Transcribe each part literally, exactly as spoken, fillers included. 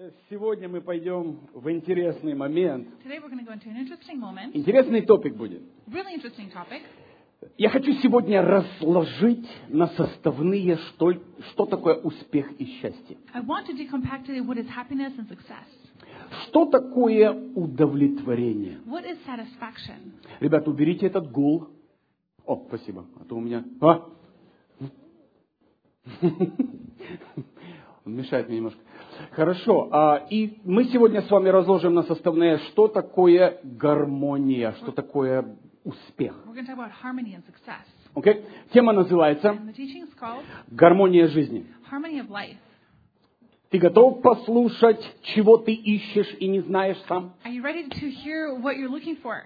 Сегодня мы пойдем в интересный момент. Today we're going to go into an interesting moment, Интересный топик будет. really interesting topic. Я хочу сегодня разложить на составные, что, что такое успех и счастье. I want to decompact today what is happiness and success. Что такое удовлетворение? What is satisfaction? Ребята, уберите этот гул. О, спасибо. А то у меня... А? Он мешает мне немножко. Хорошо. А, и мы сегодня с вами разложим на составные, что такое гармония, что такое успех. We're going to talk about harmony and success. Okay? Тема называется And the teaching is called «Гармония жизни». Harmony of Life. Ты готов послушать, чего ты ищешь и не знаешь сам? Are you ready to hear what you're looking for?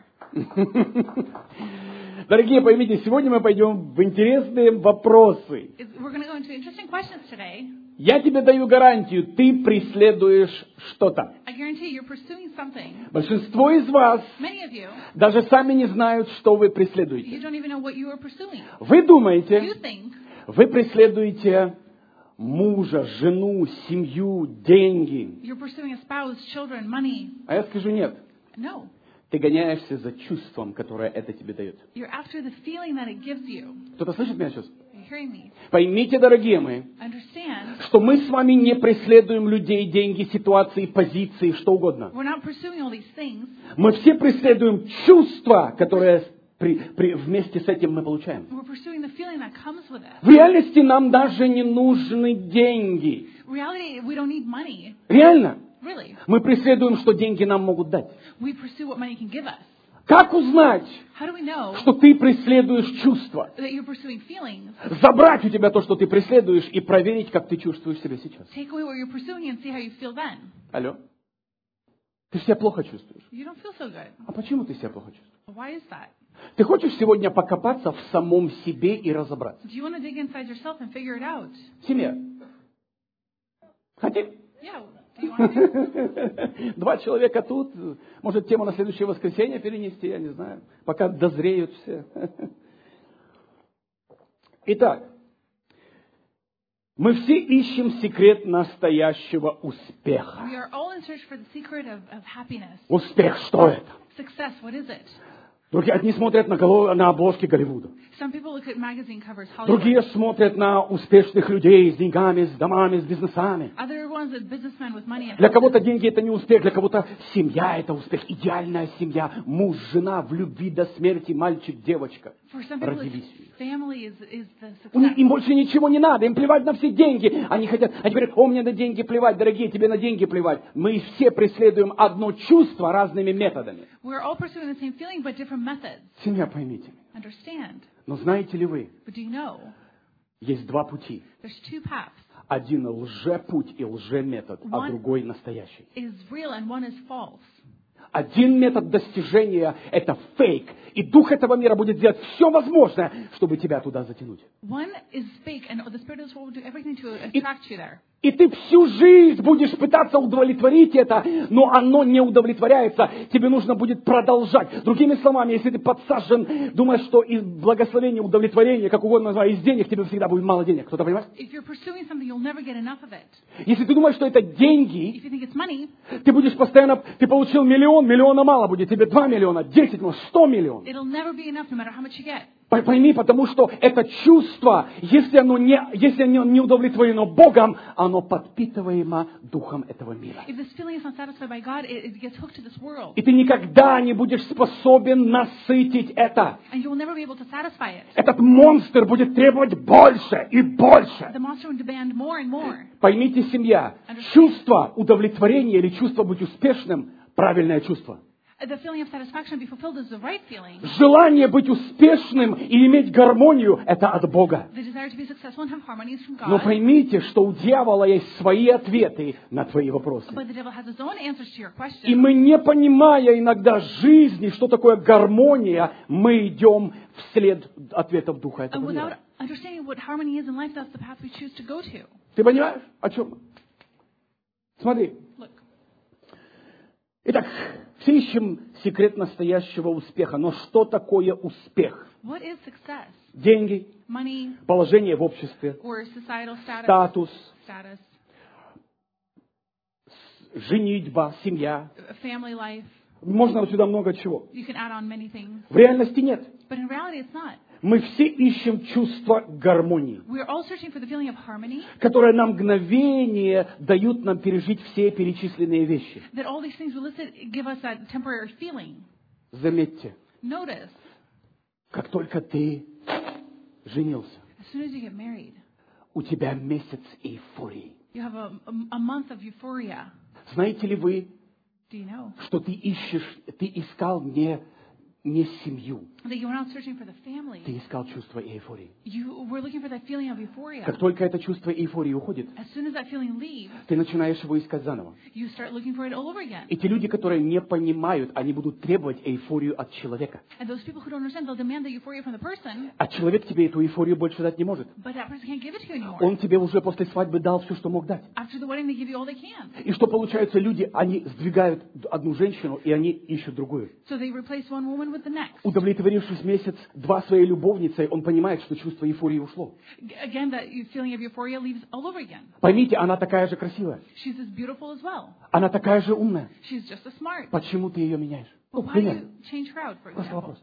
Дорогие, поймите, сегодня мы пойдем в интересные вопросы. Is- We're going to go into interesting questions today. Я тебе даю гарантию, ты преследуешь что-то. I guarantee you're pursuing something. Большинство из вас Many of you, даже сами не знают, что вы you преследуете. don't even know what you are pursuing. Вы думаете, You think вы преследуете мужа, жену, семью, деньги. you're pursuing a spouse, children, money. А я скажу нет. No. Ты гоняешься за чувством, которое это тебе дает. You're after the feeling that it gives you. Кто-то слышит меня сейчас? Are you hearing me? Поймите, дорогие мои, Understand, что мы с вами не преследуем людей, деньги, ситуации, позиции, что угодно. we're not pursuing all these things. Мы все преследуем чувства, которые при- при- вместе с этим мы получаем. We're pursuing the feeling that comes with it. В реальности нам даже не нужны деньги. In reality, we don't need money. Реально. Really. Мы преследуем, что деньги нам могут дать. We pursue what money can give us. Как узнать, How do we know что ты преследуешь чувства? that you're pursuing feelings? Забрать у тебя то, что ты преследуешь, и проверить, как ты чувствуешь себя сейчас. Take away what you're pursuing and see how you feel then. Алло? Ты себя плохо чувствуешь. You don't feel so good. А почему ты себя плохо чувствуешь? Why is that? Ты хочешь сегодня покопаться в самом себе и разобраться? Do you want to dig inside yourself and figure it out? Семья. Хотим? Yeah. Do you want to? Два человека тут. Может, тему на следующее воскресенье перенести, я не знаю. Пока дозреют все. Итак, мы все ищем секрет настоящего успеха. We are all in search for the secret of, of happiness. Успех, что это? Success, what is it? Другие одни смотрят на, голо- на обложки Голливуда. Some people look at magazine covers, Hollywood. Другие смотрят на успешных людей с деньгами, с домами, с бизнесами. Other ones are businessmen with money and Для houses. кого-то деньги это не успех, для кого-то семья это успех, идеальная семья, муж, жена, в любви до смерти, мальчик, девочка. For some people, Родились. it's family is, is the У них, success. им больше ничего не надо, им плевать на все деньги. Они хотят, они говорят, о, мне на деньги плевать, дорогие, тебе на деньги плевать. Мы все преследуем одно чувство разными методами. We're all pursuing the same feeling, but different methods. Семья, поймите. Understand? Но знаете ли вы, But do you know? есть два пути. There's two paths. Один лжепуть и лжеметод, а One- другой настоящий. Is real and one is false. Один метод достижения – это фейк. И дух этого мира будет делать все возможное, чтобы тебя туда затянуть. One is fake, and the spirit of this world will do everything to attract you there. И ты всю жизнь будешь пытаться удовлетворить это, но оно не удовлетворяется. Тебе нужно будет продолжать. Другими словами, если ты подсажен, думаешь, что из благословения, удовлетворения, как угодно называй, из денег тебе всегда будет мало денег. Кто-то понимает? If you're pursuing something, you'll never get enough of it. Если ты думаешь, что это деньги, If you think it's money, ты будешь постоянно, ты получил миллион, миллиона мало будет, тебе два миллиона, десять, может, сто миллионов. it'll never be enough no matter how much you get. Пой- Пойми, потому что это чувство, если оно не, если оно не удовлетворено Богом, оно подпитываемо духом этого мира. If this feeling is not satisfied by God, it, it gets hooked to this world. И ты никогда не будешь способен насытить это. And you will never be able to satisfy it. Этот монстр будет требовать больше и больше. The monster will demand more and more. Поймите, семья, чувство удовлетворения или чувство быть успешным – правильное чувство. The feeling of satisfaction to be fulfilled is the right feeling. Желание быть успешным и иметь гармонию – это от Бога. The desire to be successful and have harmony is from Но God. поймите, что у дьявола есть свои ответы на твои вопросы. But the devil has his own answers to your И questions. мы, не понимая иногда жизни, что такое гармония, мы идем вслед ответов Духа And этого without мира. understanding what harmony is in life, that's the path we choose to go to. Ты понимаешь, о чем? Смотри. Look, Итак, все ищем секрет настоящего успеха. Но что такое успех? what is success? Деньги, Money положение в обществе, or societal status? статус, Status. женитьба, семья. family life. Можно сюда много чего. You can add on many things. В реальности нет. But in reality, it's not. Мы все ищем чувство гармонии, We're all searching for the feeling of harmony, которое на мгновение дают нам пережить все перечисленные вещи. that all these things we listed give us that temporary feeling. Заметьте, Notice, как только ты женился, as soon as you get married, у тебя месяц эйфории. you have a, a, a month of euphoria. Знаете ли вы, Do you know? что ты ищешь, ты искал не, не семью, That you were not searching for the family. ты искал чувство эйфории. You were looking for that feeling of euphoria. Как только это чувство эйфории уходит, As soon as that feeling leaves, ты начинаешь его искать заново. you start looking for it all over again. И те люди, которые не понимают, они будут требовать эйфорию от человека. And those people who don't understand, they'll demand the euphoria from the person, А человек тебе эту эйфорию больше дать не может. but that person can't give it to you anymore. Он тебе уже после свадьбы дал все, что мог дать. After the wedding, they give you all they can. И что получается, люди, они сдвигают одну женщину, и они ищут другую. So they replace one woman with the next. Удовлетворившись месяц-два своей любовницей, он понимает, что чувство эйфории ушло. Again, that feeling of euphoria leaves all over again. Поймите, она такая же красивая. She's as beautiful as well. Она такая же умная. She's just as smart. Почему ты ее меняешь? Ну, But why do пример. you change her out, for Просто example? вопрос.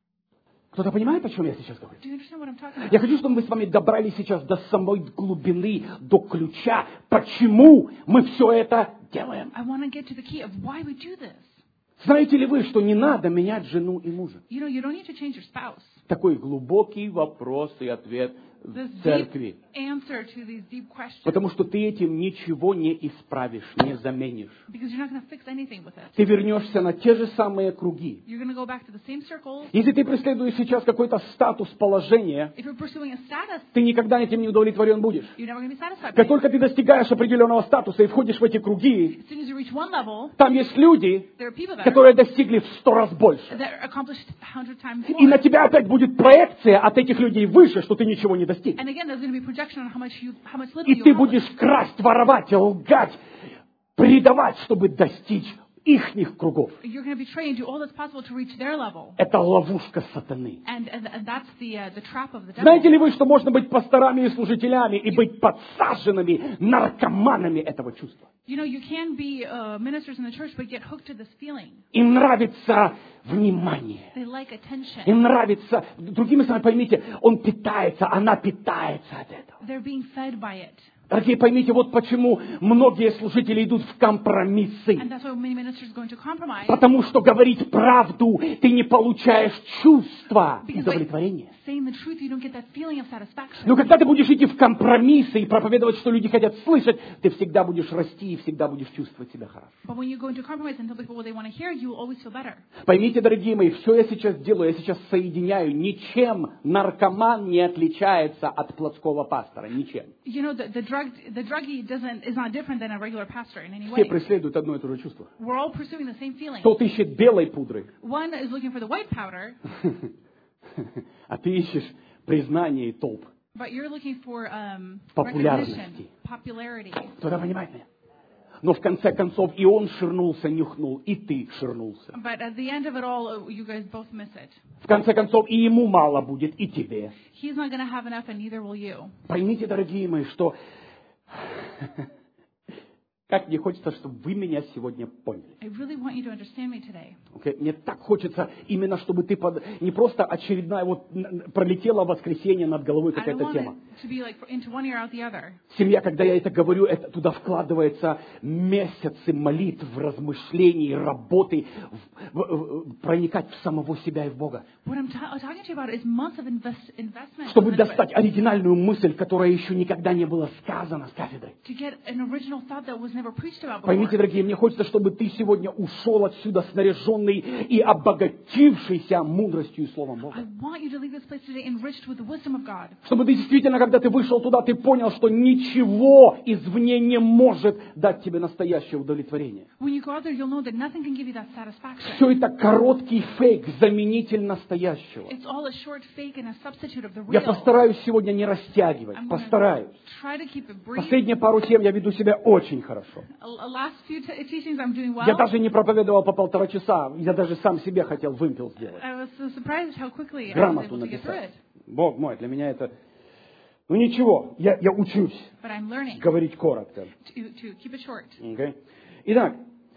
Кто-то понимает, о чем я сейчас говорю? Do you understand what I'm talking Я about? хочу, чтобы мы с вами добрались сейчас до самой глубины, до ключа, почему мы все это делаем. I want to get to the key of why we do this. Знаете ли вы, что не надо менять жену и мужа? You know, you don't need to change your spouse. Такой глубокий вопрос и ответ This в deep церкви. answer to these deep questions. Потому что ты этим ничего не исправишь, не заменишь. Because you're not going to fix anything with it. Ты вернешься на те же самые круги. You're going to go back to the same circles. Если ты преследуешь сейчас какой-то статус, положение, If you're pursuing a status, ты никогда этим не удовлетворен будешь. you're never going to be satisfied. Как by it. только ты достигаешь определенного статуса и входишь в эти круги, As soon as you reach one level, там есть люди, there are people that, которые достигли в сто раз больше. that accomplished a hundred times И на more. тебя опять будет проекция от этих людей выше, что ты ничего не достиг. And again, there's going to be projection on how much you, how much little И you ты accomplish. будешь красть, воровать, лгать, предавать, чтобы достичь ихних кругов. You're going to betray and do all that's possible to reach their level. Это ловушка сатаны. And, and, and that's the, uh, the trap of the devil. Знаете ли вы, что можно быть пасторами и служителями и быть подсаженными наркоманами этого чувства? You know, you can be uh, ministers in the church, but get hooked to this feeling. Им нравится внимание. They like attention. Им нравится, другими словами, поймите, он питается, она питается от этого. They're being fed by it. Дорогие, поймите, вот почему многие служители идут в компромиссы. And that's why many ministers go into compromise. Потому что говорить правду ты не получаешь чувства Because by удовлетворения. saying the truth, you don't get that feeling of satisfaction. Но когда ты будешь идти в компромиссы и проповедовать, что люди хотят слышать, ты всегда будешь расти и всегда будешь чувствовать себя хорошо. But when you go into compromise and tell people what they want to hear, you will always feel better. Поймите, дорогие мои, все я сейчас делаю, я сейчас соединяю. Ничем наркоман не отличается от плотского пастора. Ничем. You know, the, the drug, the druggie doesn't is not different than a regular pastor in any Все way. преследуют одно и то же чувство. We're all pursuing the same feeling. Тот ищет белой пудры, One is looking for the white powder, а ты ищешь признание и толп. but you're looking for um, Популярности. recognition, popularity. Кто-то понимает меня? Но в конце концов и он ширнулся, нюхнул, и ты ширнулся. But at the end of it all, you guys both miss it. В конце концов и ему мало будет, и тебе. He's not going to have enough, and neither will you. Поймите, дорогие мои, что... Как мне хочется, чтобы вы меня сегодня поняли. I really want you to understand me today. Okay? Мне так хочется именно, чтобы ты под... не просто очередная вот н- пролетела воскресенье над головой I don't какая-то want тема. it to be like into one ear out the other. Семья, когда я это говорю, это туда вкладывается месяцы молитв, размышлений, работы, в- в- в- проникать в самого себя и в Бога. What I'm ta- talking to you about is months of invest- investment Чтобы commitment достать оригинальную мысль, которая еще никогда не была сказана с кафедры. to get an original thought that was never preached about before. Поймите, дорогие, мне хочется, чтобы ты сегодня ушел отсюда снаряженный и обогатившийся мудростью и Словом I Бога. want you to leave this place today enriched with the wisdom of God. Чтобы ты действительно, когда ты вышел туда, ты понял, что ничего извне не может дать тебе настоящее удовлетворение. When you go out there, you'll know that nothing can give you that satisfaction. Все это короткий фейк, заменитель настоящего. It's all a short fake and a substitute of the Я real. постараюсь сегодня не растягивать, I'm gonna постараюсь. try to keep it brief. Последние пару тем я веду себя очень хорошо. Uh, Last few t- teachings I'm doing well. Я даже не проповедовал по полтора часа, я даже сам себе хотел вымпел сделать. I was so surprised how quickly I was Грамоту able to get through написать. it. Бог мой, для меня это... Ну ничего, я, я учусь But I'm learning говорить коротко. to, to keep it short. Okay? Итак,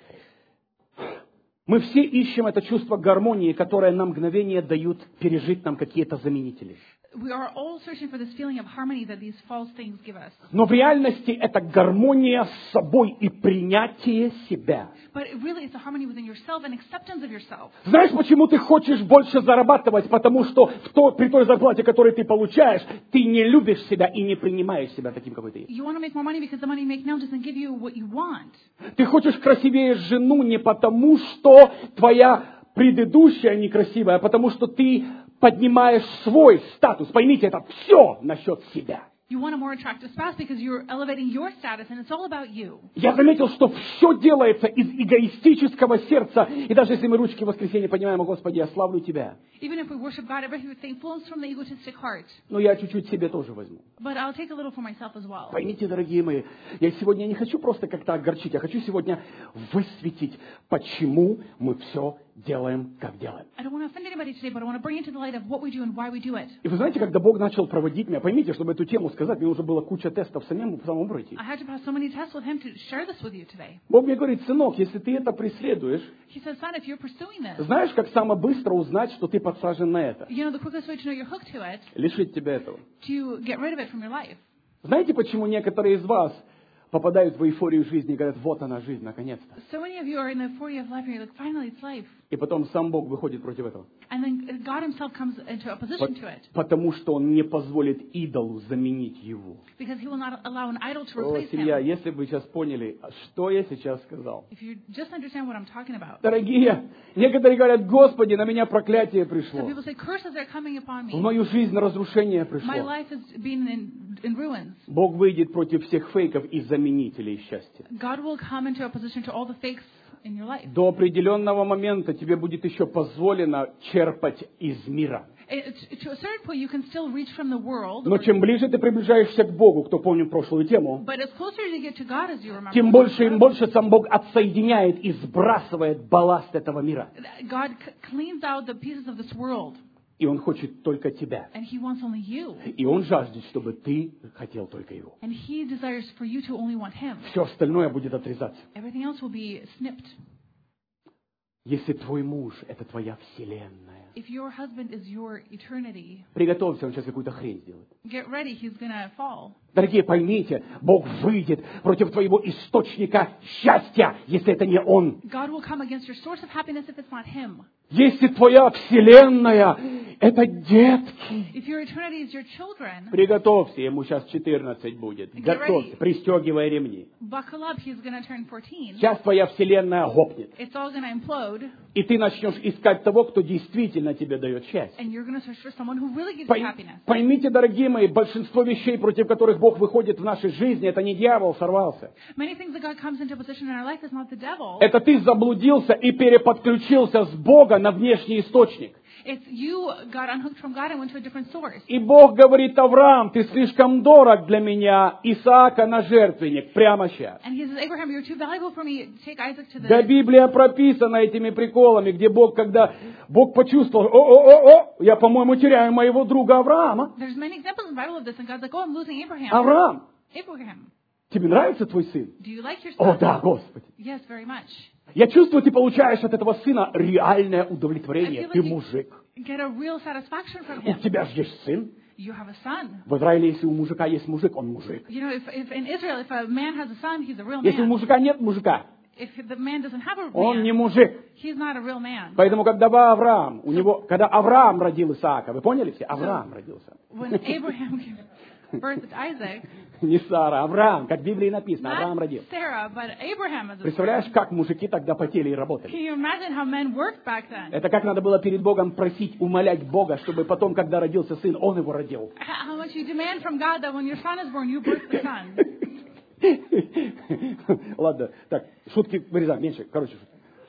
мы все ищем это чувство гармонии, которое на мгновение дают пережить нам какие-то заменители. We are all searching for this feeling of harmony that these false things give us. Но в реальности это гармония с собой и принятие себя. But it really it's a harmony within yourself and acceptance of yourself. Знаешь, почему ты хочешь больше зарабатывать? Потому что в то, при той зарплате, которую ты получаешь, ты не любишь себя и не принимаешь себя таким, какой ты есть. You want to make more money because the money you make now doesn't give you what you want. Ты хочешь красивее жену не потому, что твоя предыдущая некрасивая, а потому что ты поднимаешь свой статус. Поймите, это все насчет себя. You want a more attractive spouse because you're elevating your status and it's all about you. Я заметил, что все делается из эгоистического сердца. И даже если мы ручки в воскресенье поднимаем, о Господи, я славлю Тебя. Even if we worship God, everything flows from the egotistic heart. Но я чуть-чуть себе тоже возьму. But I'll take a little for myself as well. Поймите, дорогие мои, я сегодня не хочу просто как-то огорчить, я хочу сегодня высветить, почему мы все делаем, как делаем. I don't want to offend anybody today, but I want to bring it to the light of what we do and why we do it. И вы знаете, когда Бог начал проводить меня, поймите, чтобы эту тему сказать, мне нужно было куча тестов самому, самому пройти. I had to pass so many tests with him to share this with you today. Бог мне говорит, сынок, если ты это преследуешь, He says, son, if you're pursuing this, знаешь, как самое быстро узнать, что ты подсажен на это? you know the quickest way to know you're hooked to it, Лишить тебя этого. to get rid of it from your life. Знаете, почему некоторые из вас попадают в эйфорию жизни и говорят, вот она жизнь, наконец-то. So many of you are in the euphoria of life and you're like, finally it's life. И потом сам Бог выходит против этого. And then God himself comes into opposition to it. Потому что Он не позволит идолу заменить его. Because he will not allow an idol to О, replace семья, him. если бы вы сейчас поняли, что я сейчас сказал. If you just understand what I'm talking about. Дорогие, некоторые говорят, Господи, на меня проклятие Some пришло. people say, curses are coming upon В me. мою жизнь разрушение My пришло. life has been in, in ruins. Бог выйдет против всех фейков и заменителей счастья. God will come into opposition to all the fakes in your life. До определенного момента тебе будет еще позволено черпать из мира. It, to a certain point, you can still reach from the world. Но or- чем ближе ты приближаешься к Богу, кто помнит прошлую тему, But as closer you get to God, as you remember, тем больше и больше сам Бог отсоединяет и сбрасывает балласт этого мира. God c- cleans out the pieces of this world, И Он хочет только тебя. and He wants only you. И Он жаждет, чтобы ты хотел только Его. And He desires for you to only want Him. Все остальное будет отрезаться. Everything else will be snipped. Если твой муж – это твоя вселенная, If your husband is your eternity, приготовься, он сейчас какую-то хрень сделает. get ready, he's going to fall. Дорогие, поймите, Бог выйдет против твоего источника счастья, если это не Он. God will come against your source of happiness if it's not Him. Если твоя вселенная – это детки, If your eternity is your children, приготовься, ему сейчас четырнадцать будет. Готовься, пристегивай ремни. buckle up, he's going to turn fourteen. Сейчас твоя вселенная гопнет. It's all going to implode, И ты начнешь искать того, кто действительно тебе дает счастье. and you're going to search for someone who really gives you Пой- happiness. Поймите, дорогие мои, большинство вещей, против которых Бог выходит в нашей жизни, это не дьявол сорвался. Many things that God comes into position in our life is not the devil. Это ты заблудился и переподключился с Бога на внешний источник. It's you got unhooked from God and went to a different source. И Бог говорит, Авраам, ты слишком дорог для меня, Исаака на жертвенник, прямо сейчас. And he says, Abraham, you're too valuable for me. Take Isaac to the... Да, Библия прописана этими приколами, где Бог, когда Бог почувствовал, о-о-о-о, я, по-моему, теряю моего друга Авраама. There's many examples in the Bible of this, and God's like, oh, I'm losing Abraham. Авраам, Abraham, тебе нравится твой сын? do you like your О, son? да, Господи. Yes, very much. Я чувствую, ты получаешь от этого сына реальное удовлетворение. Ты мужик. Get a real satisfaction from У him. тебя же есть сын. You have a son. В Израиле, если у мужика есть мужик, он мужик. You know, if, if in Israel, if a man has a son, he's a real Если у man. мужика нет мужика, If the man doesn't have a он не man, мужик. he's not a real man. Поэтому, когда Авраам, у него, когда Авраам родил Исаака, вы поняли все? Авраам родился. When Abraham gave birth to Isaac, Не Сара, Авраам, как в Библии написано, Авраам not родил. Sarah, but Abraham is a Представляешь, как мужики тогда потели и работали? Can you imagine how men worked back then? Это как надо было перед Богом просить, умолять Бога, чтобы потом, когда родился сын, он его родил. H- How much you demand from God that when your son is born, you birth the son. Ладно, так, шутки вырезаем, меньше, короче шутки.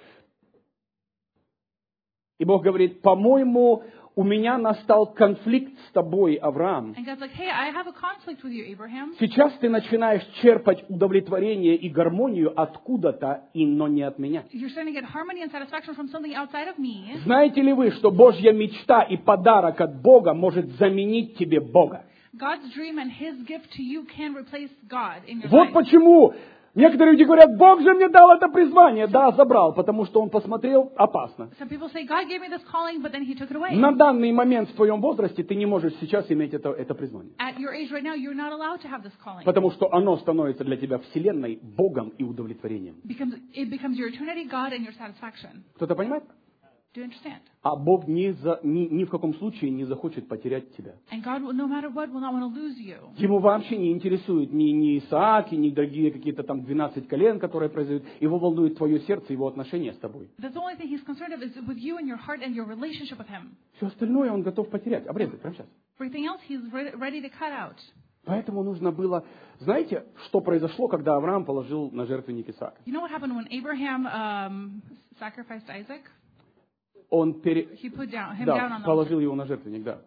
И Бог говорит, по-моему, у меня настал конфликт с тобой, Авраам. And God's like, hey, I have a conflict with you, Abraham. Сейчас ты начинаешь черпать удовлетворение и гармонию откуда-то, и, но не от меня. You're starting to get harmony and satisfaction from something outside of me. Знаете ли вы, что Божья мечта и подарок от Бога может заменить тебе Бога? God's dream and His gift to you can replace God in your Вот life. почему Некоторые люди говорят, Бог же мне дал это призвание. Да, забрал, потому что Он посмотрел, опасно. Some people say, God gave me this calling, but then He took it away. На данный момент в твоем возрасте ты не можешь сейчас иметь это, это призвание. At your age right now, you're not allowed to have this calling. Потому что оно становится для тебя вселенной, Богом и удовлетворением. Becomes, it becomes your eternity, God, and your satisfaction. Кто-то понимает? Do you understand? А Бог ни, за, ни, ни в каком случае не захочет потерять тебя. And God, will, no matter what, will not want to lose you. Ему вообще не интересуют ни, ни Исааки, ни другие какие-то там двенадцать колен, которые произойдут. Его волнует твое сердце, его отношения с тобой. That's the only thing He's concerned of is with you and your heart and your relationship with Him. Все остальное Он готов потерять, обрезать прямо сейчас. Everything else He's re- ready to cut out. Поэтому нужно было... Знаете, что произошло, когда Авраам положил на жертвенник Исаака? You know what happened when Abraham um, sacrificed Isaac? Он пере... He put down, him down да, on the положил его на жертвенник, да.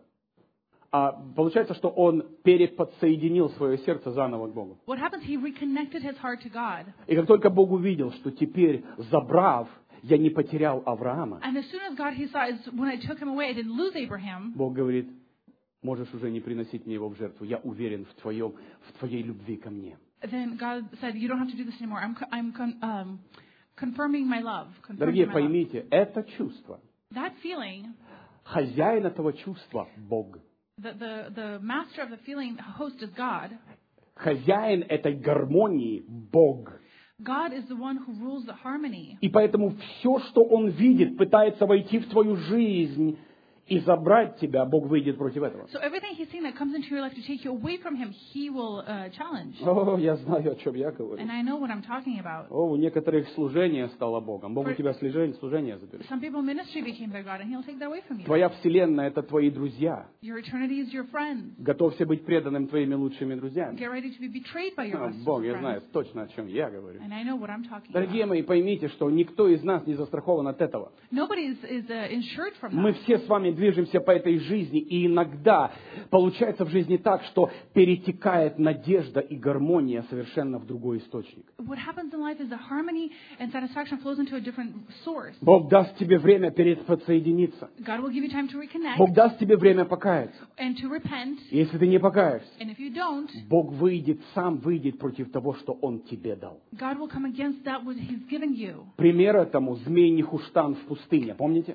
А получается, что он переподсоединил свое сердце заново к Богу. What happens? He reconnected his heart to God. И как только Бог увидел, что теперь, забрав, я не потерял Авраама, And as soon as God, he saw, is when I took him away, I didn't lose Abraham. Бог говорит, можешь уже не приносить мне его в жертву. Я уверен в, твоем, в твоей любви ко мне. Then God said, you don't have to do this anymore. I'm, co- I'm con- um, confirming my love. Confirming Дорогие, my love. поймите, это чувство, That feeling, хозяин этого чувства – Бог. the, the, the master of the feeling, the host is God. Хозяин этой гармонии – Бог. God is the one who rules the harmony. И поэтому все, что он видит, пытается войти в твою жизнь и забрать тебя, Бог выйдет против этого. So everything he's seen that comes into your life to take you away from him, he will uh, challenge. О, я знаю, о чем я говорю. And I know what I'm talking about. О, у некоторых служение стало Богом. Бог у For- тебя служение, служение заберет. Some people ministry became their God, and he'll take that away from you. Твоя вселенная – это твои друзья. Your eternity is your friends. Готовься быть преданным твоими лучшими друзьями. Get ready to be betrayed by your О, bestest Бог, я friends. знаю точно, о чем я говорю. And I know what I'm talking Дорогие about. мои, поймите, что никто из нас не застрахован от этого. Nobody is, is uh, insured from Мы that. все с вами движемся по этой жизни, и иногда получается в жизни так, что перетекает надежда и гармония совершенно в другой источник. What happens in life is the harmony and satisfaction flows into a different source. Бог даст тебе время переподсоединиться. God will give you time to reconnect Бог даст тебе время покаяться. and to repent. Если ты не покаешься, And if you don't, Бог выйдет, сам выйдет против того, что Он тебе дал. God will come against that which he's given you. Пример этому змей Нехуштан в пустыне, помните?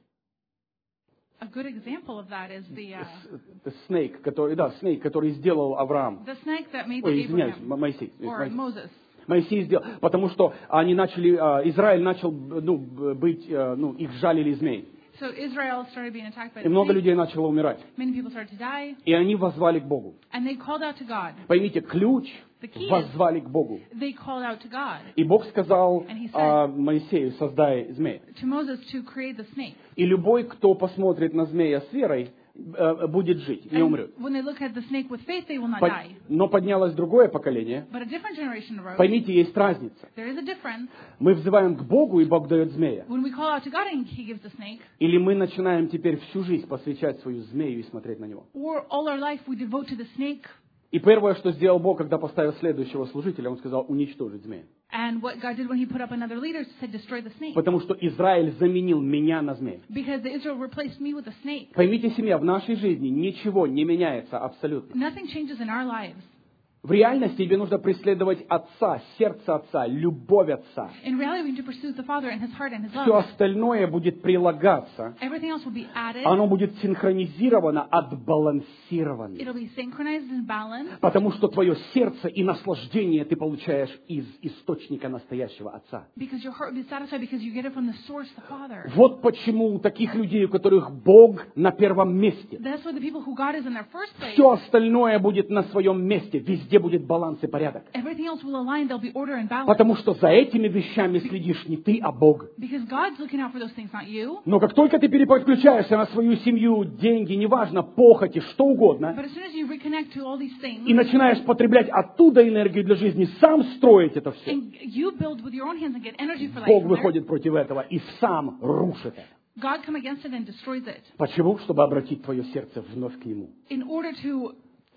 A good example of that is the uh, С- Snake, который, да, Snake, который сделал Авраам. the snake that made Ой, извиняюсь, Abraham М- Моисей. or Моисей. Moses. Моисей сделал, потому что они начали, а, Израиль начал, ну, б- быть, а, ну, их жалили змеи. So Israel started being attacked by И the много snake. людей начало умирать. Many people started to die, И они воззвали к Богу. and they called out to God. Поймите, ключ The key is- воззвали к Богу. They called out to God, И Бог сказал And he said- а, Моисею, создай змея. to Moses to create the snake. И любой, кто посмотрит на змея с верой, э, будет жить, не And умрет. when they look at the snake with faith, they will not По- die. Но поднялось другое поколение. But a different generation arose. Поймите, есть разница. There is a difference. Мы взываем к Богу, и Бог дает змея. When we call out to God and He gives the snake, Или мы начинаем теперь всю жизнь посвящать свою змею и смотреть на него. or all our life we devote to the snake. И первое, что сделал Бог, когда поставил следующего служителя, Он сказал уничтожить змея. And what God did when He put up another leader, He said, destroy the snake. Потому что Израиль заменил меня на змея. Because the Israel replaced me with a snake. Поймите, семья, в нашей жизни ничего не меняется абсолютно. Nothing changes in our lives. В реальности тебе нужно преследовать Отца, сердце Отца, любовь Отца. In reality, we need to pursue the Father and His heart and His Все love. остальное будет прилагаться. Everything else will be added. Оно будет синхронизировано, отбалансировано. It'll be synchronized and balanced. Потому что твое сердце и наслаждение ты получаешь из источника настоящего Отца. Because your heart will be satisfied because you get it from the source, the Father. Вот почему у таких людей, у которых Бог на первом месте, That's why the people who God is in their first place, все остальное будет на своем месте, везде будет баланс и порядок. everything else will align, there'll be order and balance. Потому что за этими вещами следишь не ты, а Бог. Because God's looking out for those things, not you. Но как только ты переключаешься на свою семью, деньги, неважно, похоти, что угодно, But as soon as you reconnect to all these things, и начинаешь потреблять оттуда энергию для жизни, сам строить это все, and you build with your own hands and get energy for life Бог from there, выходит против этого и сам рушит это. God come against it and destroys it Почему? Чтобы обратить твое сердце вновь к Нему. in order to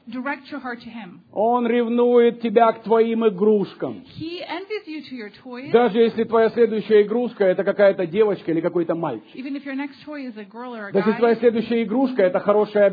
direct your heart to Him. Он ревнует тебя к твоим игрушкам. He envies you to your toys. Даже если твоя следующая игрушка это какая-то девочка или какой-то мальчик. Even if your next toy is a girl or a Даже если твоя guy. следующая игрушка это хорошая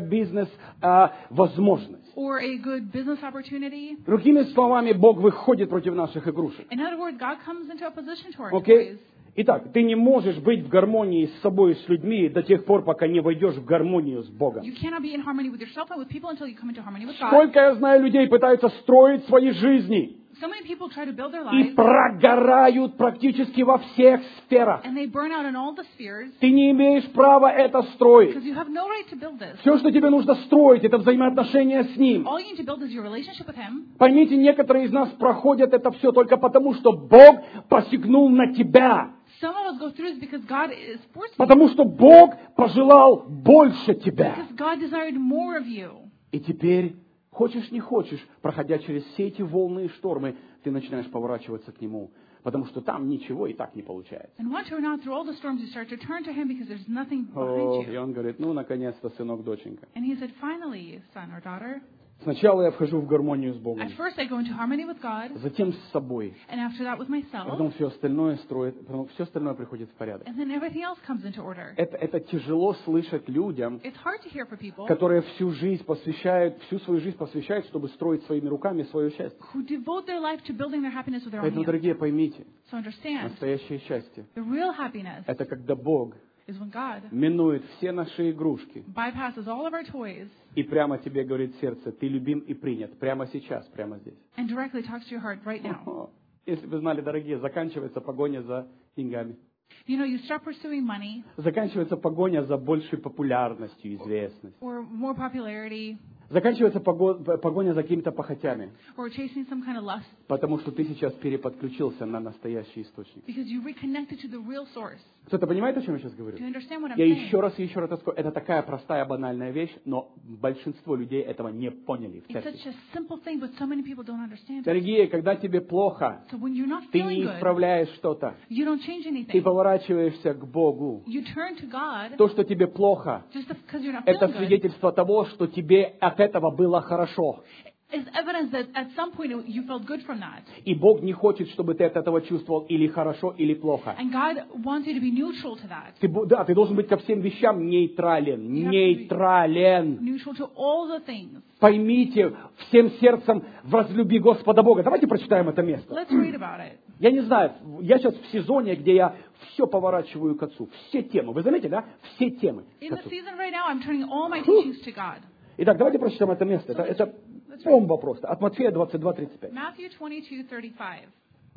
бизнес-возможность. Or a good business opportunity. Другими словами, Бог выходит против наших игрушек. In other words, God comes into opposition to our Окей? toys. Итак, ты не можешь быть в гармонии с собой и с людьми до тех пор, пока не войдешь в гармонию с Богом. You cannot be in harmony with yourself and with people until you come into harmony with God. Сколько я знаю людей пытаются строить свои жизни So many people try to build their и lives прогорают практически во всех сферах. and they burn out in all the spheres Ты не имеешь права это строить. because you have no right to build this. Все, что тебе нужно строить, это взаимоотношения с Ним. All you need to build is your relationship with Him. Поймите, некоторые из нас проходят это все только потому, что Бог посягнул на тебя. Some of us go through this because God is forcing you. Потому что Бог пожелал больше тебя. Because God desired more of you. И теперь, хочешь не хочешь, проходя через все эти волны и штормы, ты начинаешь поворачиваться к Нему. Потому что там ничего и так не получается. And want or not, through all the storms, you start to turn to Him because there's nothing О, behind и you. Он говорит, ну, наконец-то, сынок, доченька. And He said, finally, son or daughter, Сначала я вхожу в гармонию с Богом, at first I go into harmony with God, затем с собой, and after that with а myself, потом все остальное строит, потом все остальное приходит в порядок. and then everything else comes into order. Это, это тяжело слышать людям, It's hard to hear for people которые всю жизнь посвящают, всю свою жизнь посвящают, чтобы строить своими руками свое счастье. who devote their life to building their happiness with their own Поэтому, hands. дорогие, поймите, So understand, настоящее счастье the real happiness – это когда Бог is when God минует все наши игрушки bypasses all of our toys и прямо тебе говорит сердце, ты любим и принят, прямо сейчас, прямо здесь. and directly talks to your heart right now. О, если вы знали, дорогие, заканчивается погоня за деньгами. You know, you stop pursuing money Заканчивается погоня за большей популярностью, известностью. or more popularity Заканчивается пого- погоня за какими-то похотями, or chasing some kind of lust потому что ты сейчас переподключился на настоящий источник. because you reconnected to the real source. Кто-то понимает, о чем я сейчас говорю? Do you understand what I'm Я saying? еще раз и еще раз скажу, это такая простая, банальная вещь, но большинство людей этого не поняли в It's церкви. such a simple thing, but so many people don't understand it. Дорогие, когда тебе плохо, So when you're not ты feeling не good, исправляешь что-то, you don't change ты anything. поворачиваешься к Богу. You turn to God То, что тебе плохо, just because you're not это feeling good. свидетельство того, что тебе от этого было хорошо. It's evidence that at some point you felt good from that. И Бог не хочет, чтобы ты от этого чувствовал или хорошо, или плохо. And God wants you to be neutral to that. Ты, бу- да, ты должен быть ко всем вещам нейтрален. You have to be- Нейтрален. Neutral to all the things. Поймите, всем сердцем возлюби Господа Бога. Давайте прочитаем это место. Let's read about it. Я не знаю, я сейчас в сезоне, где я все поворачиваю к Отцу. Все темы. Вы заметили, да? Все темы In к the Отцу. season right now, I'm turning all my teachings to God. Итак, давайте прочитаем это место. Это, это бомба просто. От Матфея двадцать два тридцать пять. Matthew twenty-two thirty-five.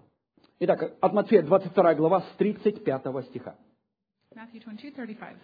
Итак, от Матфея двадцать вторая глава с тридцать пятого стиха. Matthew twenty-two thirty-five.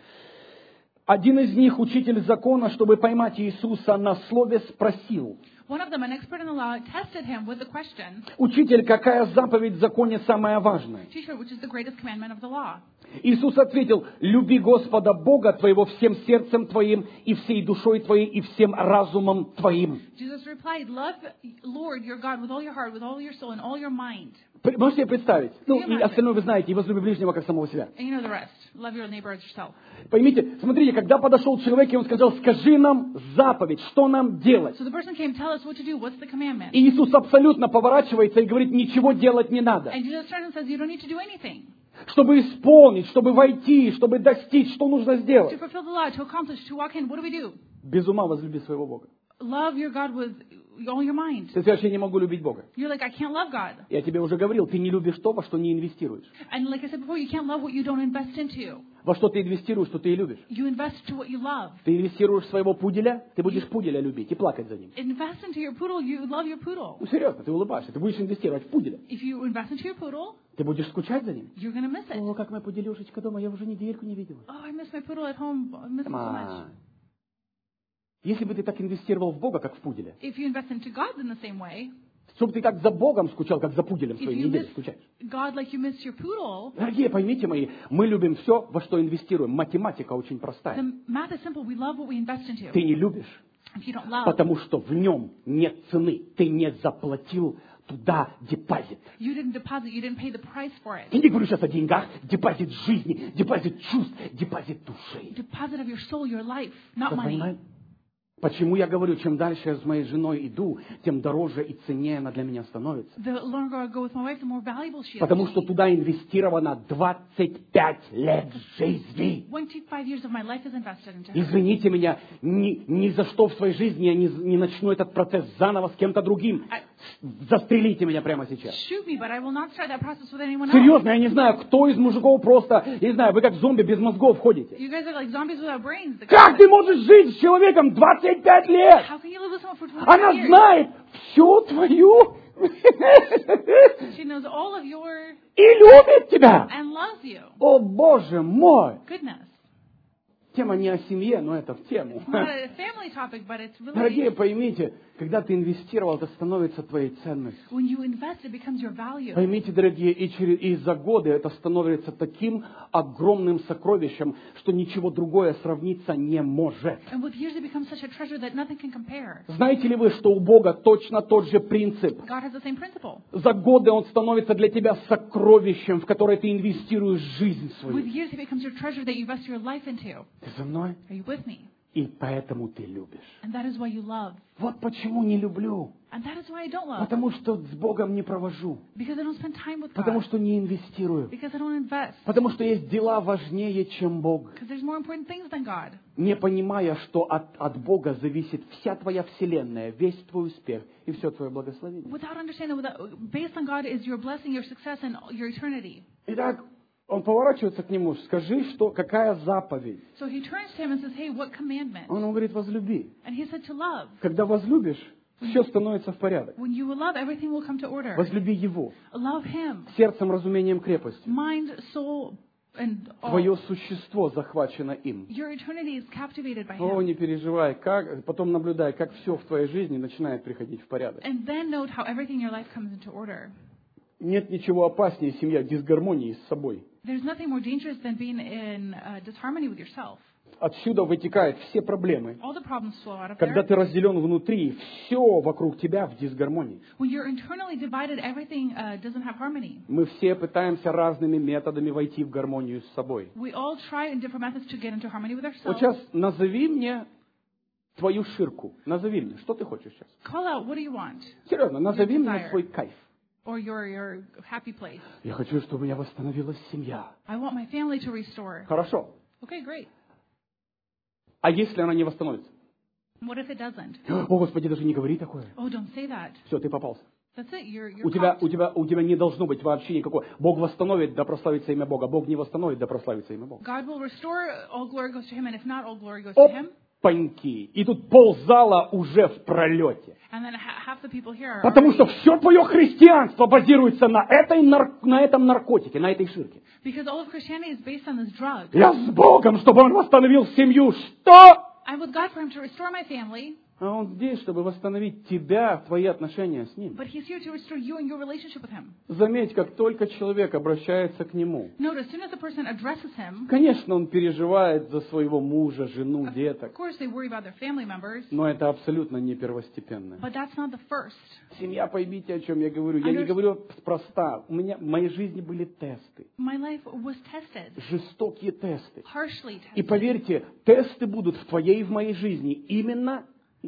Один из них, учитель закона, чтобы поймать Иисуса на слове, спросил: One of them, an expert in the law, tested him with the question, «Учитель, какая заповедь в законе самая важная?» Teacher, which is the greatest commandment of the law? Иисус ответил: «Люби Господа Бога твоего всем сердцем твоим, и всей душой твоей, и всем разумом твоим». Jesus replied, Love Lord your God with all your heart, with all your soul, and all your mind. Пр- Можете себе представить? Ну, и Понимаете. остальное вы знаете, и возлюби ближнего, как самого себя. And you know the rest. Love your neighbor as yourself. Поймите, смотрите, когда подошел человек, и он сказал: «Скажи нам заповедь, что нам делать?» So the person came, tell us what to do. What's the commandment? И Иисус абсолютно поворачивается и говорит: «Ничего делать не надо». And Jesus turns and says, you don't need to do anything. Чтобы исполнить, чтобы войти, чтобы достичь, что нужно To сделать? fulfill the law, to accomplish, to walk in, what do we do? Без ума возлюби своего Бога. Love your God with all your mind. Ты скажешь: «Я не могу любить Бога». You're like, I can't love God. Я тебе уже говорил, ты не любишь то, во что не инвестируешь. And like I said before, you can't love what you don't invest into. Во что ты инвестируешь, что ты и любишь. You invest to what you love. Ты инвестируешь в своего пуделя, ты будешь пуделя любить и плакать за ним. Invest into your poodle, you love your poodle. Ну, серьезно, ты улыбаешься, ты будешь инвестировать в пуделя. If you invest into your poodle, Ты будешь скучать за ним. you're going to miss it. О, как моя пуделюшечка дома, я уже недельку не видела. Oh, I miss my poodle at home. I miss him so much. Ма. Если бы ты так инвестировал в Бога, как в пуделя, If you invest into God in the same way, чтобы ты так за Богом скучал, как за пуделем в if своей you неделе miss скучаешь. God like you miss your poodle, Дорогие, поймите мои, мы любим все, во что инвестируем. Математика очень простая. the math is simple. We love what we invest into. Ты не любишь, If you don't love, потому что в нем нет цены. Ты не заплатил туда депозит. you didn't deposit, you didn't pay the price for it. Я не говорю сейчас о деньгах, депозит жизни, депозит чувств, депозит души. Deposit of your soul, your life, not Вы money. понимаете? Почему я говорю, чем дальше я с моей женой иду, тем дороже и ценнее она для меня становится? The longer I go with my wife, the more valuable she is. Потому что туда инвестировано двадцать пять лет жизни. twenty-five years of my life is invested into her. Извините меня, ни, ни за что в своей жизни я не, не начну этот процесс заново с кем-то другим. Застрелите меня прямо сейчас. Shoot me, but I will not start that process with anyone else. Серьезно, я не знаю, кто из мужиков просто, я не знаю, вы как зомби без мозгов ходите. You guys are like zombies without brains. The Как ты можешь жить с человеком двадцать пять лет? How can you live with someone for twenty-five Она years? знает всю твою She knows all of your и любит тебя. and loves you. О, Боже мой! Goodness. Тема не о семье, но это в тему. It's not a family topic, but it's really... Дорогие, поймите, когда ты инвестировал, это становится твоей ценностью. When you invest, it becomes your value. Поймите, дорогие, и, через, и за годы это становится таким огромным сокровищем, что ничего другое сравниться не может. And with years, it becomes such a treasure that nothing can compare. Знаете ли вы, что у Бога точно тот же принцип? God has the same principle. За годы Он становится для тебя сокровищем, в которое ты инвестируешь жизнь With свою. years, it becomes your treasure that you invest your life into. Ты со мной? Are you with me? И поэтому ты любишь. And that is why you love. Вот почему не люблю. And that is why I don't love. Потому что с Богом не провожу. Because I don't spend time with Потому God. что не инвестирую. Because I don't invest. Потому что есть дела важнее, чем Бог. Because there's more important things than God. Не понимая, что от, от Бога зависит вся твоя вселенная, весь твой успех и все твое благословение. Without understanding, without, based on God is your blessing, your success, and your eternity. Итак, он поворачивается к нему, скажи, что какая заповедь? So he turns to him and says, hey, what commandment? Он ему говорит, возлюби. And he said to love. Когда возлюбишь, все становится в порядок. When you will love, everything will come to order. Возлюби Его. Love him. Сердцем, разумением, крепостью. Mind, soul, and all. Твое существо захвачено им. Your eternity is captivated by О, him. не переживай, как, потом наблюдай, как все в твоей жизни начинает приходить в порядок. And then note how everything in your life comes into order. Нет ничего опаснее семья дисгармонии с собой. There's nothing more dangerous than being in uh, disharmony with yourself. Отсюда вытекают все проблемы. All the problems flow out of Когда there. ты разделен внутри, все вокруг тебя в дисгармонии. When you're internally divided, everything uh, doesn't have harmony. Мы все пытаемся разными методами войти в гармонию с собой. We all try in different methods to get into harmony with Вот ourselves. сейчас назови мне твою ширку. Назови мне, что ты хочешь сейчас? Call out, what do you want? Серьезно, назови Your мне desire. свой кайф. Or your, your happy place. Я хочу, чтобы у меня восстановилась семья. I want my family to restore. Хорошо. Okay, great. А если она не восстановится? What if it doesn't? О, Господи, даже не говори такое. Oh, don't say that. Все, ты попался. That's it. You're, you're У тебя, caught. у, тебя, у тебя не должно быть вообще никакого. Бог восстановит, да прославится имя Бога. Бог не восстановит, да прославится имя Бога. God will restore. All glory goes to Him, and if not, all glory goes to Him. Опаньки. И тут ползала уже в пролете. And then ha- half the people here are Потому что already- все твое христианство базируется на, этой нар- на этом наркотике, на этой ширке. because all of Christianity is based on this drug. Я с Богом, чтобы Он восстановил семью. Что? I'm with God for Him to restore my family, А Он здесь, чтобы восстановить тебя, твои отношения с Ним. but He's here to restore you and your relationship with Him. Заметь, как только человек обращается к Нему, Note, as soon as the person addresses Him, конечно, он переживает за своего мужа, жену, of деток, course they worry about their family members, но это абсолютно не первостепенно. but that's not the first. Семья, поймите, о чем я говорю. Я не говорю спроста. У меня в моей жизни были тесты, My life was tested, жестокие тесты. harshly И tested. поверьте, тесты будут в твоей и в моей жизни именно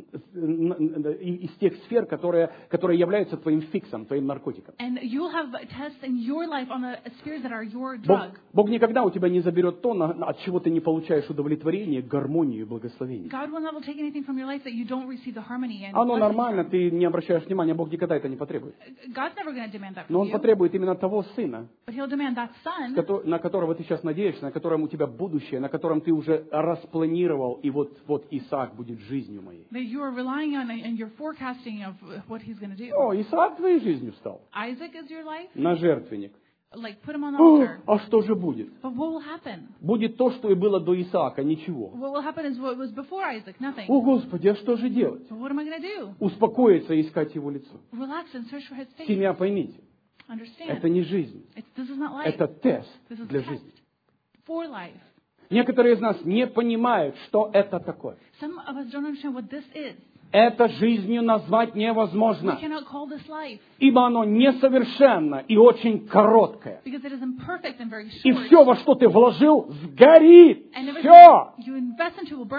из тех сфер, которые, которые являются твоим фиксом, твоим наркотиком. And you'll have tests in your life on the spheres that are your Бог, drug. Бог никогда у тебя не заберет то, на- от чего ты не получаешь удовлетворение, гармонию и благословение. God will never take anything from your life that you don't receive the harmony and Оно blessings нормально, from. ты не обращаешь внимания, Бог никогда это не потребует. God's never going to demand that Но from Он you, потребует именно того сына, but He'll demand that son кото- на которого ты сейчас надеешься, на котором у тебя будущее, на котором ты уже распланировал, и вот, вот Исаак будет жизнью моей. that you are relying on and you're forecasting of what He's going to do. О, Исаак твоей жизнью стал, Isaac is your life? на жертвенник. Like, put him on the О, altar. а что же будет? But what will happen? Будет то, что и было до Исаака, ничего. What will happen is what was before Isaac, nothing. О, Господи, а что же делать? So what am I going to do? Успокоиться и искать его лицо. Relax and search for His face. Семья, поймите, Understand. это не жизнь, It's, this is not life. это тест This is для a test жизни. for life. Некоторые из нас не понимают, что это такое. Some of us don't understand what this is. Это жизнью назвать We невозможно, cannot call this life ибо оно несовершенно и очень короткое. because it is imperfect and very И short. все, во что ты вложил, сгорит. And everything Все. you invest into will burn up.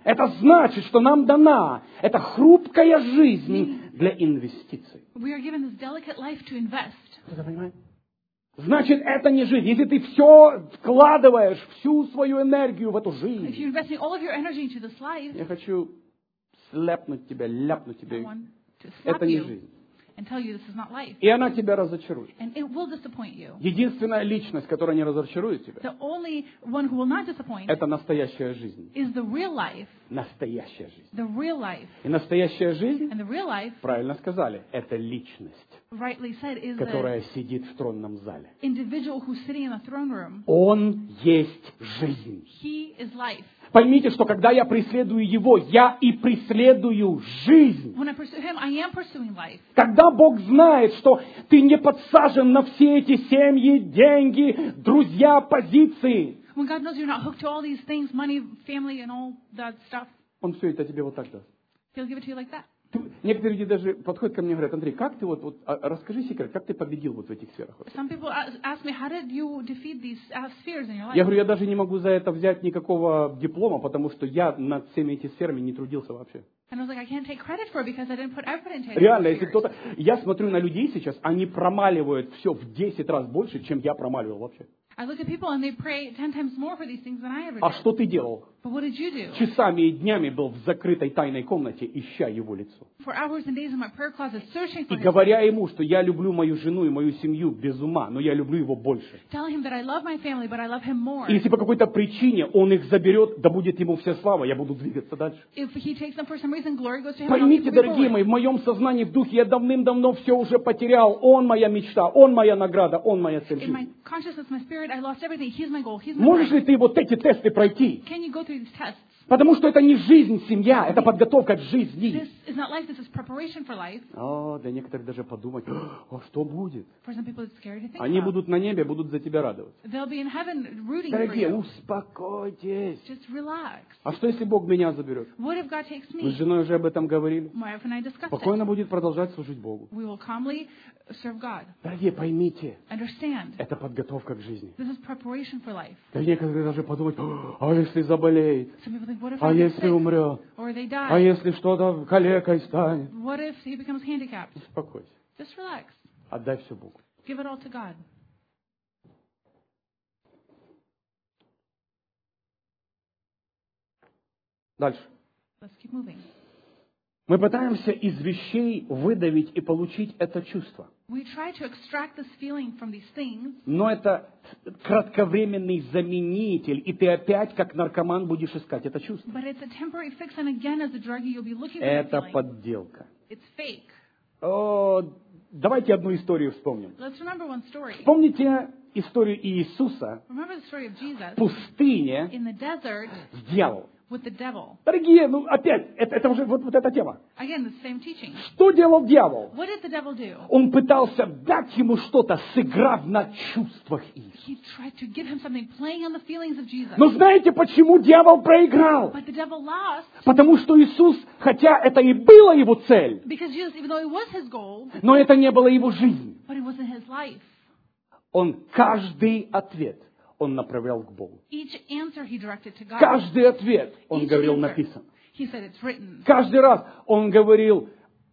Это значит, что нам дана эта хрупкая жизнь для инвестиций. We are given this delicate life to invest. Кто-то понимает? Значит, это не жизнь. Если ты все вкладываешь, всю свою энергию в эту If жизнь, you're investing all of your energy into this life, я хочу слепнуть тебя, ляпнуть I тебя. want to slap Это не you жизнь. and tell you this is not life. И она тебя разочарует. And it will disappoint you. Единственная личность, которая не разочарует тебя, The only one who will not disappoint это настоящая жизнь. is the real life. Настоящая жизнь. The real life. И настоящая жизнь, And the real life, правильно сказали, это личность, rightly said, is которая the сидит в тронном зале. individual who's sitting in the throne room. Он есть жизнь. He is life. Поймите, что когда я преследую Его, я и преследую жизнь. When I pursue him, I am pursuing life. Когда Бог знает, что ты не подсажен на все эти семьи, деньги, друзья, позиции, When God knows you're not hooked to all these things, money, family, and all that stuff, Он все это тебе вот так даст. He'll give it to you like that. Ты- некоторые люди даже подходят ко мне и говорят: Андрей, как ты вот, вот а, расскажи секрет, как ты победил вот в этих сферах? Some people ask ask me, how did you defeat these uh, spheres in your life? Я говорю, я даже не могу за это взять никакого диплома, потому что я над всеми этими сферами не трудился вообще. And I was like, I can't take credit for it because I didn't put effort into it. Реально, если кто-то... Я смотрю на людей сейчас, они промаливают все в десять раз больше, чем я промаливал вообще. I look at people and they pray ten times more for these things than I ever А did. что ты делал? But what did you do? Часами и днями был в закрытой тайной комнате, ища его лицо. For hours and days in my prayer closet searching for И his говоря ему, что я люблю мою жену и мою семью без ума, но я люблю его больше. telling him that I love my family, but I love him more. И если по какой-то причине он их заберет, да будет ему вся слава, я буду двигаться дальше. If he takes them for some reason, glory goes to him. and I'll Поймите, keep дорогие going. мои, в моем сознании, в духе я давным-давно все уже потерял. Он моя мечта, он моя награда, он моя цель In my жизни. consciousness, my spirit, I lost everything. He's my goal. He's my Можешь life. ли ты вот эти тесты пройти? Can you go through these tests? Потому что это не жизнь, семья, это подготовка к This жизни. is not life. This is preparation for life. О, для некоторых даже подумать: а что будет? For some people, it's scary to think Они about. будут на небе, будут за тебя радоваться. They'll be in heaven rooting for Дорогие, you. успокойтесь. Just relax. А что, если Бог меня заберет? What if God takes Мы с me? женой уже об этом говорили. My wife and I discussed Спокойно it. будет продолжать служить Богу. We will calmly serve God. Дорогие, поймите, Understand. это подготовка к жизни. This is preparation for life. Да некоторые даже подумают: а если заболеет? Some people think, what if А I get если sick? умрет? Or they А die? если что-то калекой станет? What if he becomes handicapped? Успокойся. Just relax. Отдай все Богу. Give it all to God. Дальше. Let's keep moving. Мы пытаемся из вещей выдавить и получить это чувство. We try to extract this feeling from these things, Но это кратковременный заменитель, и ты опять, как наркоман, будешь искать это чувство. but it's a temporary fix, and again, as a druggie, you'll be looking for that Это feeling. подделка. It's fake. О, давайте одну историю вспомним. Let's remember one story. Вспомните историю Иисуса Remember the story of в Jesus пустыне in the desert с дьяволом. with the devil. Дорогие, ну опять, это, это уже вот, вот эта тема. Again, the same teaching. Что делал дьявол? What did the devil do? Он пытался дать ему что-то, сыграв на чувствах Иисуса. He tried to give him something, playing on the feelings of Jesus. Но знаете, почему дьявол проиграл? But the devil lost Потому что Иисус, хотя это и была его цель, because Jesus, even though it was his goal, но это не было его жизнь. but it wasn't his life. Он каждый ответ он направлял к Богу. Each answer he directed to God. Каждый ответ он Each говорил answer, написан. he said it's written. Каждый раз он говорил: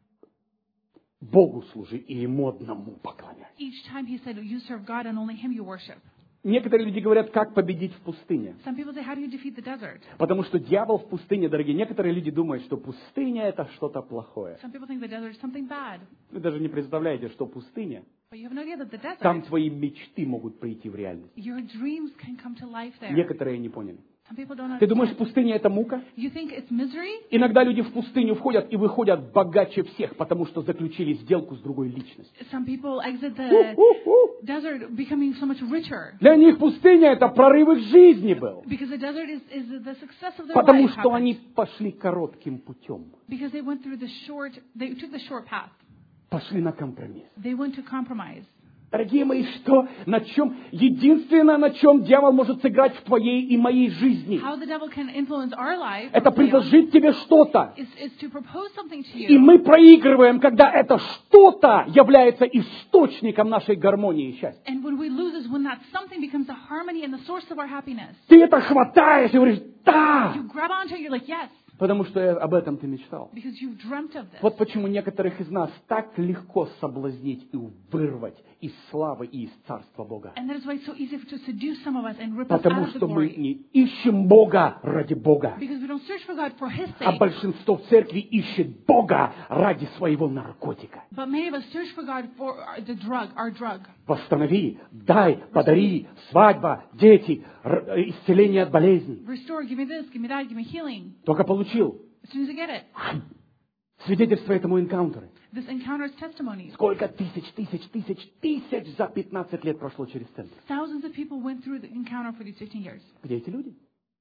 Богу служи и ему одному поклоняйся. Each time he said, you serve God and only him you worship. Некоторые люди говорят, как победить в пустыне. Some people say, how do you defeat the desert? Потому что дьявол в пустыне, дорогие, некоторые люди думают, что пустыня это что-то плохое. Some people think the desert is something bad. Вы даже не представляете, что пустыня, But you have no idea that the desert, там твои мечты могут прийти в реальность. your dreams can come to life there. Некоторые не поняли. Some people don't Ты думаешь, understand. пустыня это мука? You think it's misery? Иногда люди в пустыню входят и выходят богаче всех, потому что заключили сделку с другой личностью. Some people exit the У-у-у. desert becoming so much richer. Для них пустыня это прорыв их жизни был. Because the desert is, is the success of their Потому life. что happened. они пошли коротким путем. Because they went through the short, they took the short path. Пошли на компромисс. They went to compromise. Дорогие мои, что, на чем, единственное, на чем дьявол может сыграть в твоей и моей жизни, How the devil can influence our life это предложить тебе что-то. is, is to propose something to И you. мы проигрываем, когда это что-то является источником нашей гармонии и счастья. And when we lose is when that something becomes the harmony and the source of our happiness. Ты это хватаешь и говоришь: да, You grab onto it, you're like, yes, Потому что об этом ты мечтал. Because you've dreamt of this. Вот почему некоторых из нас так легко соблазнить и вырвать из славы и из царства Бога. And that is why it's so easy to seduce some of us and rip us out Потому of the что мы glory. не ищем Бога ради Бога. Because we don't search for God for His А sake. большинство в церкви ищет Бога ради своего наркотика. But many of us search for God for our- the drug, our drug. Восстанови, дай, подари, свадьба, дети, р- исцеление от болезней. Restore, give me this, give me that, give me healing. Только получил. As soon as I get it. Свидетельство этому энкаунтеры. This encounters testimonies. Сколько тысяч, тысяч, тысяч, тысяч за пятнадцать лет прошло через центр. Thousands of people went through the encounter for these fifteen years. Где эти люди?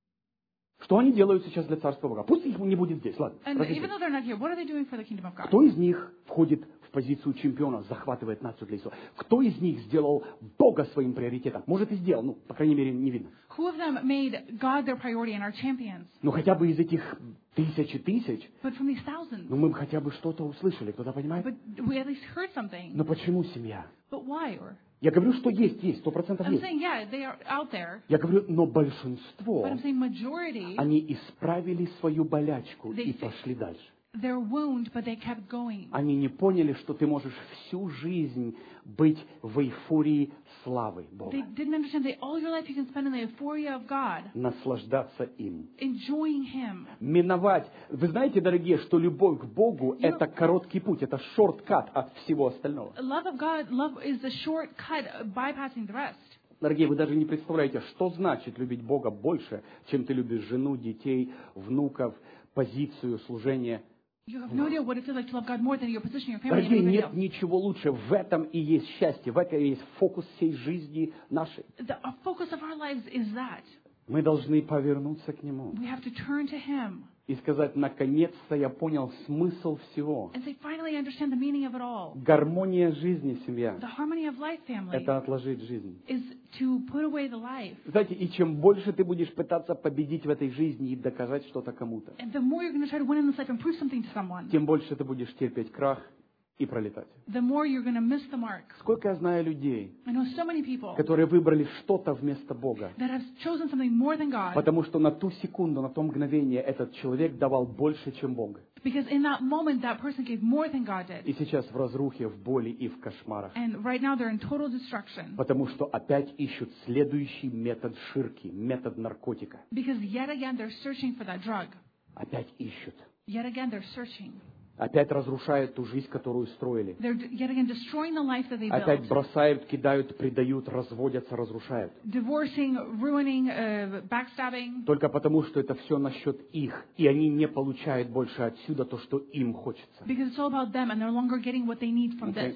Что они делают сейчас для Царства Бога? Пусть их не будет здесь, ладно. And разрешите. even though they're not here, what are they doing for the kingdom of God? Кто из них входит в позицию чемпиона, захватывает нацию для Иисуса? Кто из них сделал Бога своим приоритетом? Может, и сделал, ну, по крайней мере, не видно. Who of them made God their priority and our champions? Но хотя бы из этих тысяч и тысяч, But from these thousands. ну, мы хотя бы что-то услышали, кто-то понимает? But we at least heard something. Но почему семья? But why? Or Я говорю, что есть, есть, сто процентов I'm есть. saying, yeah, they are out there. Я говорю, но But большинство, I'm saying majority, они исправили свою болячку They и fi- пошли дальше. their wound, but they kept going. Они не поняли, что ты можешь всю жизнь быть в эйфории славы Бога, They didn't understand that all your life you can spend in the euphoria of God, наслаждаться им, enjoying Him. миновать. Вы знаете, дорогие, что любовь к Богу – это короткий путь, это шорткат от всего остального. Love of God, love is the shortcut, uh, bypassing the rest. Дорогие, вы даже не представляете, что значит любить Бога больше, чем ты любишь жену, детей, внуков, позицию, служение. You have no idea what it feels like to love God more than your position, your family, and Дорогие, everybody нет else. ничего лучше. В этом и есть счастье, в этом и есть фокус всей жизни нашей. The uh, focus of our lives is that. Мы должны повернуться к Нему We have to turn to Him и сказать, наконец-то я понял смысл всего. and say, finally, I understand the meaning of it all. Гармония жизни, семья, The harmony of life, family, это отложить жизнь. is to put away the life. Знаете, и чем больше ты будешь пытаться победить в этой жизни и доказать что-то кому-то, And the more you're going to try to win in this life and prove something to someone, тем больше ты будешь терпеть крах и пролетать. the more you're going to miss the mark. Сколько я знаю людей, I know so many people которые выбрали что-то вместо Бога, that have chosen something more than God потому что на ту секунду, на то мгновение этот человек давал больше, чем Бог. because in that moment that person gave more than God did. И сейчас в разрухе, в боли и в кошмарах. And right now they're in total destruction Потому что опять ищут следующий метод ширки, метод наркотика. because yet again they're searching for that drug. Опять ищут. Yet again they're searching. Опять разрушают ту жизнь, которую строили. They're d- yet again destroying the life that they Опять built. бросают, кидают, предают, разводятся, разрушают. Divorcing, ruining, uh, backstabbing. Только потому, что это все насчет их. И они не получают больше отсюда то, что им хочется. Because it's all about them and they're no longer getting what they need from Okay. this.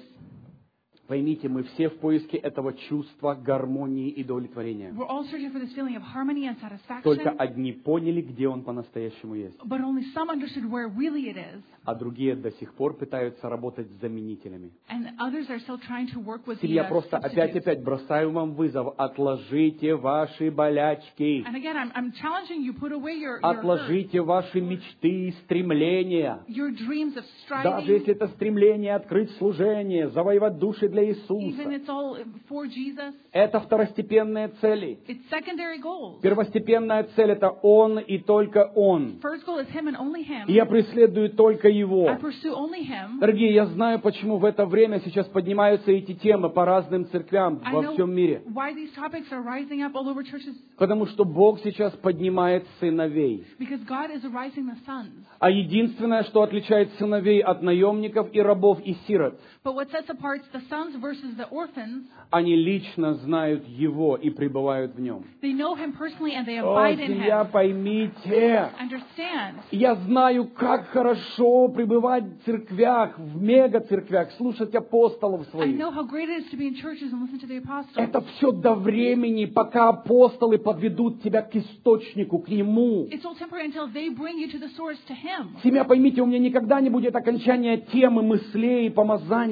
Поймите, мы все в поиске этого чувства гармонии и удовлетворения. We're all searching for this feeling of harmony and Только satisfaction, одни поняли, где он по-настоящему есть. but only some understood where really it is. А другие до сих пор пытаются работать с заменителями. And others are still trying to work with the Я uh, просто опять substitutes. опять бросаю вам вызов. Отложите ваши болячки. And again, I'm, I'm challenging you, put away your, your, hurt, Отложите ваши мечты и стремления. your dreams of Даже striving, если это стремление открыть служение, завоевать души для even Иисуса. it's all for Jesus. Это второстепенные цели. It's secondary goals. Первостепенная цель – это Он и только Он. First goal is Him and only Him. И я преследую только I Его. pursue only Him. Дорогие, я знаю, почему в это время сейчас поднимаются эти темы по разным церквям I во know всем мире. why these topics are rising up all over churches, Потому что Бог сейчас поднимает сыновей. because God is arising the sons. А единственное, что отличает сыновей от наемников и рабов и сирот, But what sets apart the sons versus the orphans, они лично знают Его и пребывают в Нем. they know Him personally and they О, abide in семья, Him. поймите, Understand. я знаю, как хорошо пребывать в церквях, в мега-церквях, слушать апостолов I своих. know how great it is to be in churches and listen to the apostles. Это все до времени, пока апостолы подведут тебя к источнику, к Нему. It's all temporary until they bring you to the source, to Him. Семья, поймите, у меня никогда не будет окончания темы мыслей и помазания.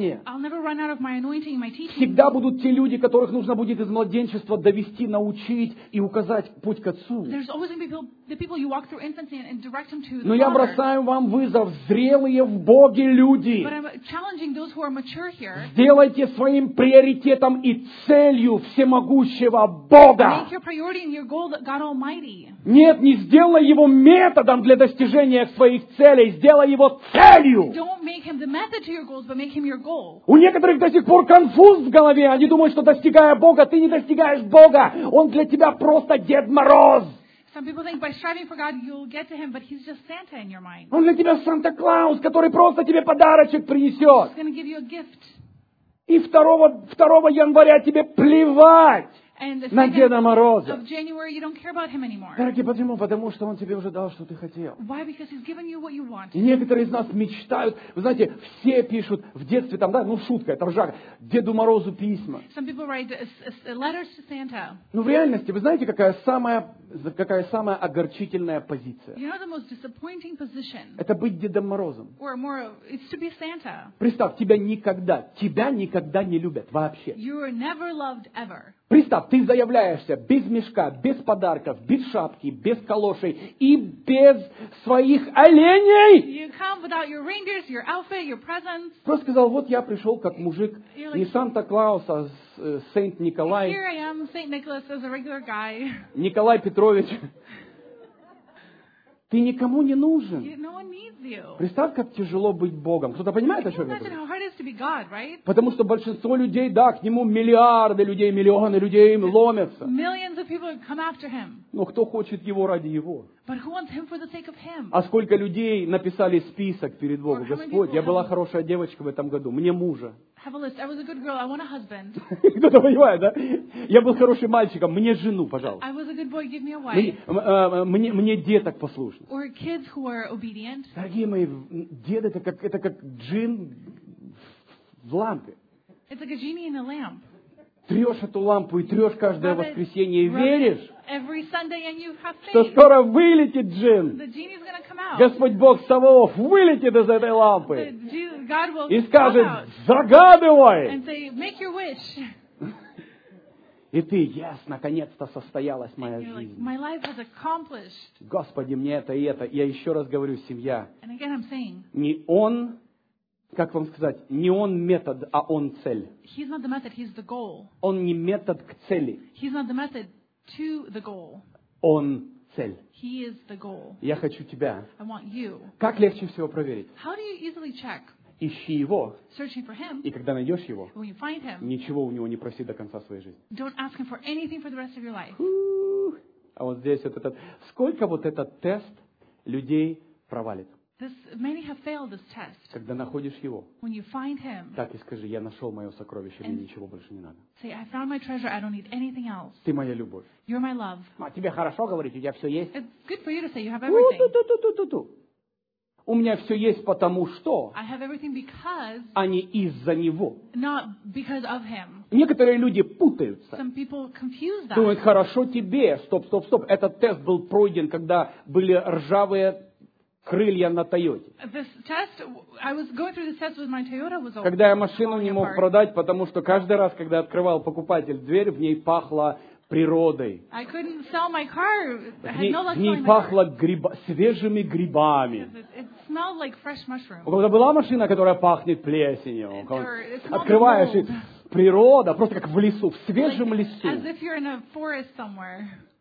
наставления. I'll never run out of my anointing, my teaching. Всегда будут те люди, которых нужно будет из младенчества довести, научить и указать путь к Отцу. There's always going to be people, the people you walk through infancy and, and direct them to the Но я Father. бросаю вам вызов, зрелые в Боге люди. But I'm challenging those who are mature here. Сделайте своим приоритетом и целью всемогущего Бога. Make your priority and your goal that God Almighty. Нет, не сделай его методом для достижения своих целей, сделай его целью. Don't make him the method to your goals, but make him your goal. У некоторых до сих пор конфуз в голове. Они думают, что достигая Бога, ты не достигаешь Бога. Он для тебя просто Дед Мороз. Some people think by striving for God you'll get to him, but he's just Santa in your mind. Он для тебя Санта-Клаус, который просто тебе подарочек принесет. He's going to give you a gift. И второго января тебе плевать And the на Деда second Мороза. of January, you don't care about him anymore. Дорогие, почему? Потому что он тебе уже дал, что ты хотел. Why? Because he's given you what you want. И некоторые из нас мечтают, вы знаете, все пишут в детстве, там, да, ну шутка, это ржака, Деду Морозу письма. Some people write uh, uh, letters to Santa. Но в реальности, вы знаете, какая самая, какая самая огорчительная позиция? You know the most disappointing position, Это быть Дедом Морозом. or more, it's to be Santa. Представь, тебя никогда, тебя никогда не любят вообще. You are never loved ever. Представь, ты заявляешься без мешка, без подарков, без шапки, без калошей и без своих оленей. You come without your reindeers, your outfit, your presents. Просто сказал, вот я пришел как мужик, не Санта-Клаус, а Сент Николай, Here I am, Saint Nicholas, as a regular guy. Николай Петрович. Ты никому не нужен. You, no one needs you. Представь, как тяжело быть Богом. Кто-то понимает, о Can you чем я imagine говорю? how hard it is to be God, right? Потому что большинство людей, да, к нему миллиарды людей, миллионы людей ломятся. Millions of people come after him. Но кто хочет его ради его? But who wants him for the sake of him? А сколько людей написали список перед Богом? Господь, я была хорошая девочка в этом году, мне мужа. Have a list. I was a good girl. I want a husband. Кто-то понимает, да? Я был хорошим мальчиком, мне жену, пожалуйста. I was a good boy. Give me a Мне, wife. э, мне, мне деток послушных. Or kids who are obedient. Дорогие мои, дед это как, это как джин в лампе. It's like a genie in a lamp. Трешь эту лампу и трешь каждое Rub it- воскресенье и rub веришь, it every Sunday and you have что faith. скоро вылетит джин. The genie's going to come out. Господь Бог Саваоф вылетит из этой The лампы Jesus, God will и come скажет, out загадывай. and say, make your wish. И ты, yes, наконец-то состоялась моя You're like, жизнь. my life has accomplished. Господи, мне это и это. Я еще раз говорю, семья. And again, I'm saying, Не он, как вам сказать, не он метод, а он цель. he's not the method, he's the goal. Он не метод к цели, He's not the method to the goal. он цель. He is the goal. Я хочу тебя. I want you. Как легче всего проверить? How do you easily check? Ищи его, Searching for him. и когда найдешь его, When you find him, ничего у него не проси до конца своей жизни. don't ask him for anything for the rest of your life. Ух. А вот здесь вот этот... Сколько вот этот тест людей провалит? This, many have failed this test. Когда находишь его, When you find him, так и скажи, я нашел мое сокровище, мне ничего больше не надо. say, I found my treasure, I don't need anything else. Ты моя любовь. You're my love. А тебе хорошо говорить, у тебя все есть? It's good for you to say you have everything. У-ту-ту-ту-ту-ту. У меня все есть потому что, I have everything because, а не из-за него. not because of him. Некоторые люди путаются. Some people confuse Думают, that. хорошо тебе. Стоп, стоп, стоп. Этот тест был пройден, когда были ржавые крылья на Тойоте. This test, I was going through this test with my Toyota was Когда я машину не falling мог apart. продать, потому что каждый раз, когда открывал покупатель дверь, в ней пахло природой. I couldn't sell my car. I В had ней, no luck в ней selling my car. пахло гриба- свежими грибами. It, it smelled like fresh У mushrooms. кого-то была машина, которая пахнет плесенью? Or it smelled Открываешь, like и mold. природа, просто как в лесу, в Like, свежем as лесу. if you're in a forest somewhere.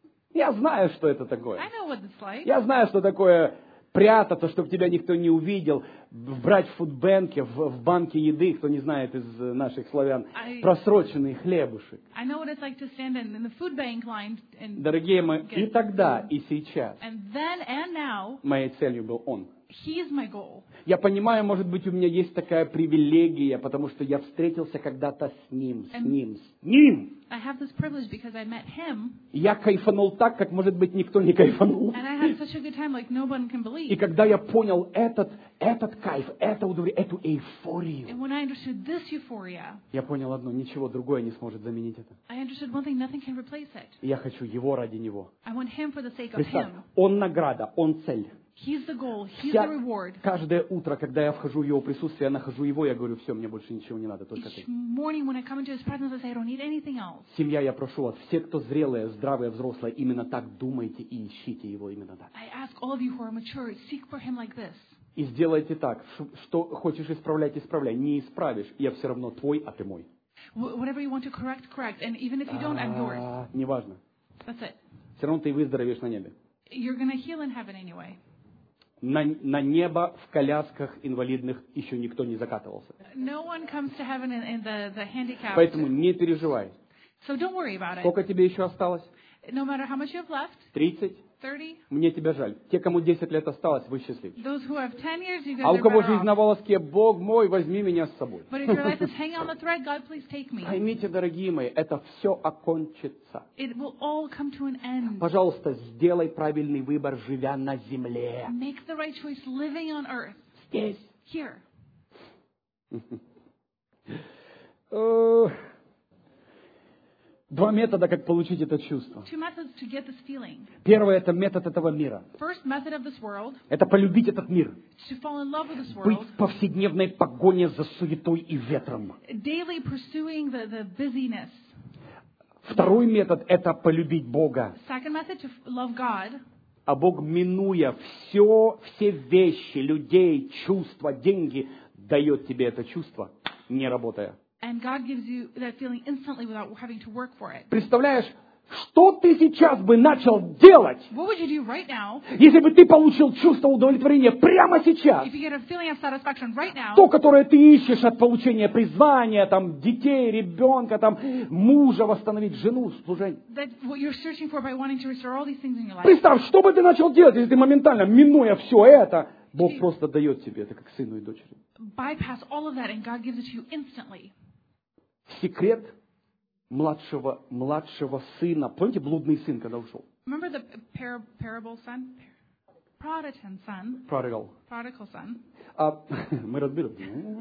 Я знаю, что это такое. I know what it's like. Я знаю, что такое прятаться, чтобы тебя никто не увидел, брать в фудбанке, в, в банке еды, кто не знает из э, наших славян, I- просроченный хлебушек. I know what it's like to stand in, in the food bank line and Дорогие мои, и тогда, и сейчас and then and now моей целью был Он. he's my goal. Я понимаю, может быть, у меня есть такая привилегия, потому что я встретился когда-то с Ним, с Ним, с Ним. I have this privilege because I met him И я кайфанул так, как, может быть, никто не кайфанул. and I had such a good time like no one can И believe. когда я понял этот, этот кайф, это удовлетворение, эту эйфорию, And when I understood this euphoria, я понял одно, ничего другое не сможет заменить это. I understood one thing, nothing can replace it. И я хочу Его ради Него. I want him for the sake of Представь, him. Он награда, Он цель. He's the goal. He's Вся- the reward. каждое утро, когда я вхожу в Его присутствие, я нахожу Его, я говорю, все, мне больше ничего не надо, только Each Ты. morning when I come into His presence, I say, I don't need anything else. Семья, я прошу вас, все, кто зрелые, здравые, взрослые, именно так думайте и ищите Его именно так. I ask all of you who are mature, seek for Him like this. И сделайте так, ш- что хочешь исправлять, исправляй. Не исправишь, я все равно твой, а ты мой. Wh- Whatever you want to correct, correct. And even if you don't, I'm yours. А, неважно. That's it. Все равно ты выздоровеешь на небе. You're going to heal in heaven anyway. На, на небо в колясках инвалидных еще никто не закатывался. No one comes to heaven in, in the, the handicapped. Поэтому не переживай. So don't worry about it. Сколько тебе еще осталось? No matter how much you have left, тридцать? thirty, Мне тебя жаль. Те, кому десять лет осталось, вы счастливы. those who have ten years, you guys А у are кого better жизнь на off. волоске, Бог мой, возьми меня с собой. But if your life is hanging on the thread, God, please take me. Поймите, дорогие мои, это все окончится. It will all come to an end. Пожалуйста, сделай правильный выбор, живя на земле. Make the right choice living on earth. Здесь. Here. Э, Два метода, как получить это чувство. Two methods to get this feeling. Первый – это метод этого мира. First method of this world, Это полюбить этот мир. to fall in love with this Быть world. в повседневной погоне за суетой и ветром. Daily pursuing the, the busyness. Второй метод – это полюбить Бога. Second method, to f- love God. А Бог, минуя все, все вещи, людей, чувства, деньги, дает тебе это чувство, не работая. And God gives you that feeling instantly without having to work for it. Представляешь, что ты сейчас бы начал делать, What would you do right now если бы ты получил чувство удовлетворения прямо сейчас? if you get a feeling of satisfaction right now? То, которое ты ищешь от получения призвания, там, детей, ребенка, там, мужа восстановить, жену, служение. That what you're searching for by wanting to restore all these things in your life. Представь, что бы ты начал делать, если ты моментально, минуя все это, Бог просто дает тебе это как сыну и дочери. Bypass all of that and God gives it to you instantly. Секрет младшего, младшего сына. Помните, блудный сын, когда ушел? Remember the par- parable son? Prodigal son. Prodigal. Prodigal son. А, мы разберем.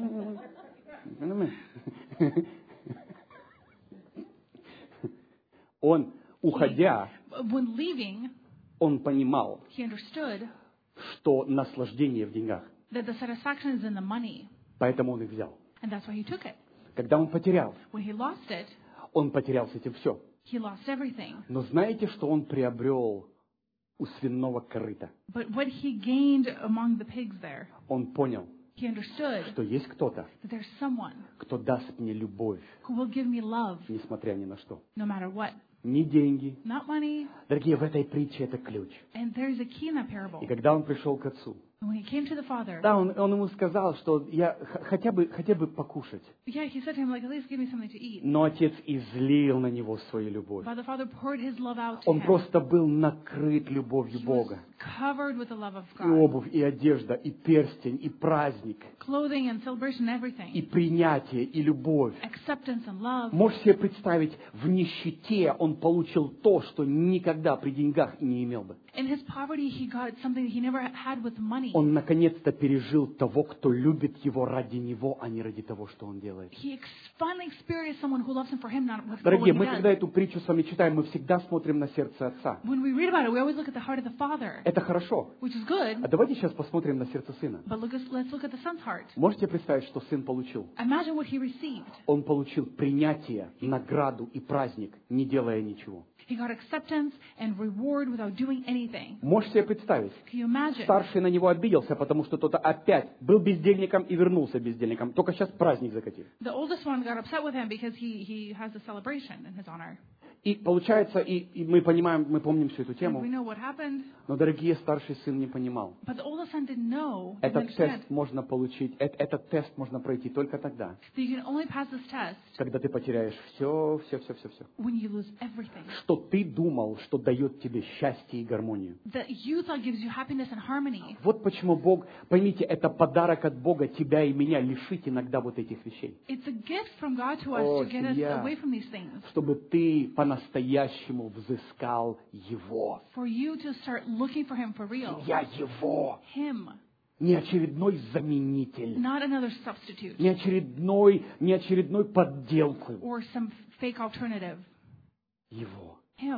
Он, уходя, When leaving, он понимал, he understood что наслаждение в деньгах. that the satisfaction is in the money. Поэтому он их взял. And that's why he took it. Когда он потерял, When he lost it, он потерял с этим все. he lost everything. Но знаете, что он приобрел у свиного корыта? But what he gained among the pigs there, Он понял, he understood что есть кто-то, that there's someone кто даст мне любовь, who will give me love несмотря ни на что. no matter what. Не деньги. Not money. Дорогие, в этой притче это ключ. And there's a key in that parable. И когда он пришел к отцу, And when he came to the father, да, он, он ему сказал, что я х- хотя бы, хотя бы покушать. yeah, he said to him, like, at least give me something to eat. Но отец излил на него свою любовь. But the father poured his love out to Он him. просто был накрыт любовью He was Бога. covered with the love of И God. обувь, и одежда, и перстень, и праздник, Clothing and celebration and и everything. принятие, и любовь. Acceptance and love. Можешь себе представить, в нищете он получил то, что никогда при деньгах и не имел бы. In his poverty, he got something he never had with money. Он наконец-то пережил того, кто любит его ради него, а не ради того, что он делает. He ex- finally experienced someone who loves him for him, not for what Дорогие, he мы does. когда эту притчу с вами читаем, мы всегда смотрим на сердце отца. When we read about it, we always look at the heart of the father, Это хорошо. which is А good. давайте сейчас посмотрим на сердце сына. But look at, let's look at the son's heart. Можете представить, что сын получил? Imagine what he received. Он получил принятие, награду и праздник, не делая ничего. He got acceptance and reward without doing anything. Можете себе представить? Can you imagine? Старший на него обиделся, потому что тот опять был бездельником и вернулся бездельником. Только сейчас праздник закатил. The oldest one got upset with him because he, he has a celebration in his honor. И получается, и, и мы понимаем, мы помним всю эту And тему, we know what happened, но, дорогие, старший сын не понимал. but the oldest son didn't know, didn't Этот understand, тест можно получить, э- этот тест можно пройти только тогда, that you can only pass this test когда ты потеряешь все, все, все, все, все. when you lose everything. Что ты думал, что дает тебе счастье и гармонию. That you thought gives you happiness and harmony. Вот почему Бог, поймите, это подарок от Бога тебя и меня лишить иногда вот этих вещей. It's a gift from God to us О, to get us семья. away from these things. Чтобы ты по-настоящему взыскал Его. For you to start looking for Him for real. Я Его. Him, Не очередной заменитель. not another substitute Не очередной, не очередной подделку. or some fake alternative. Его. Him.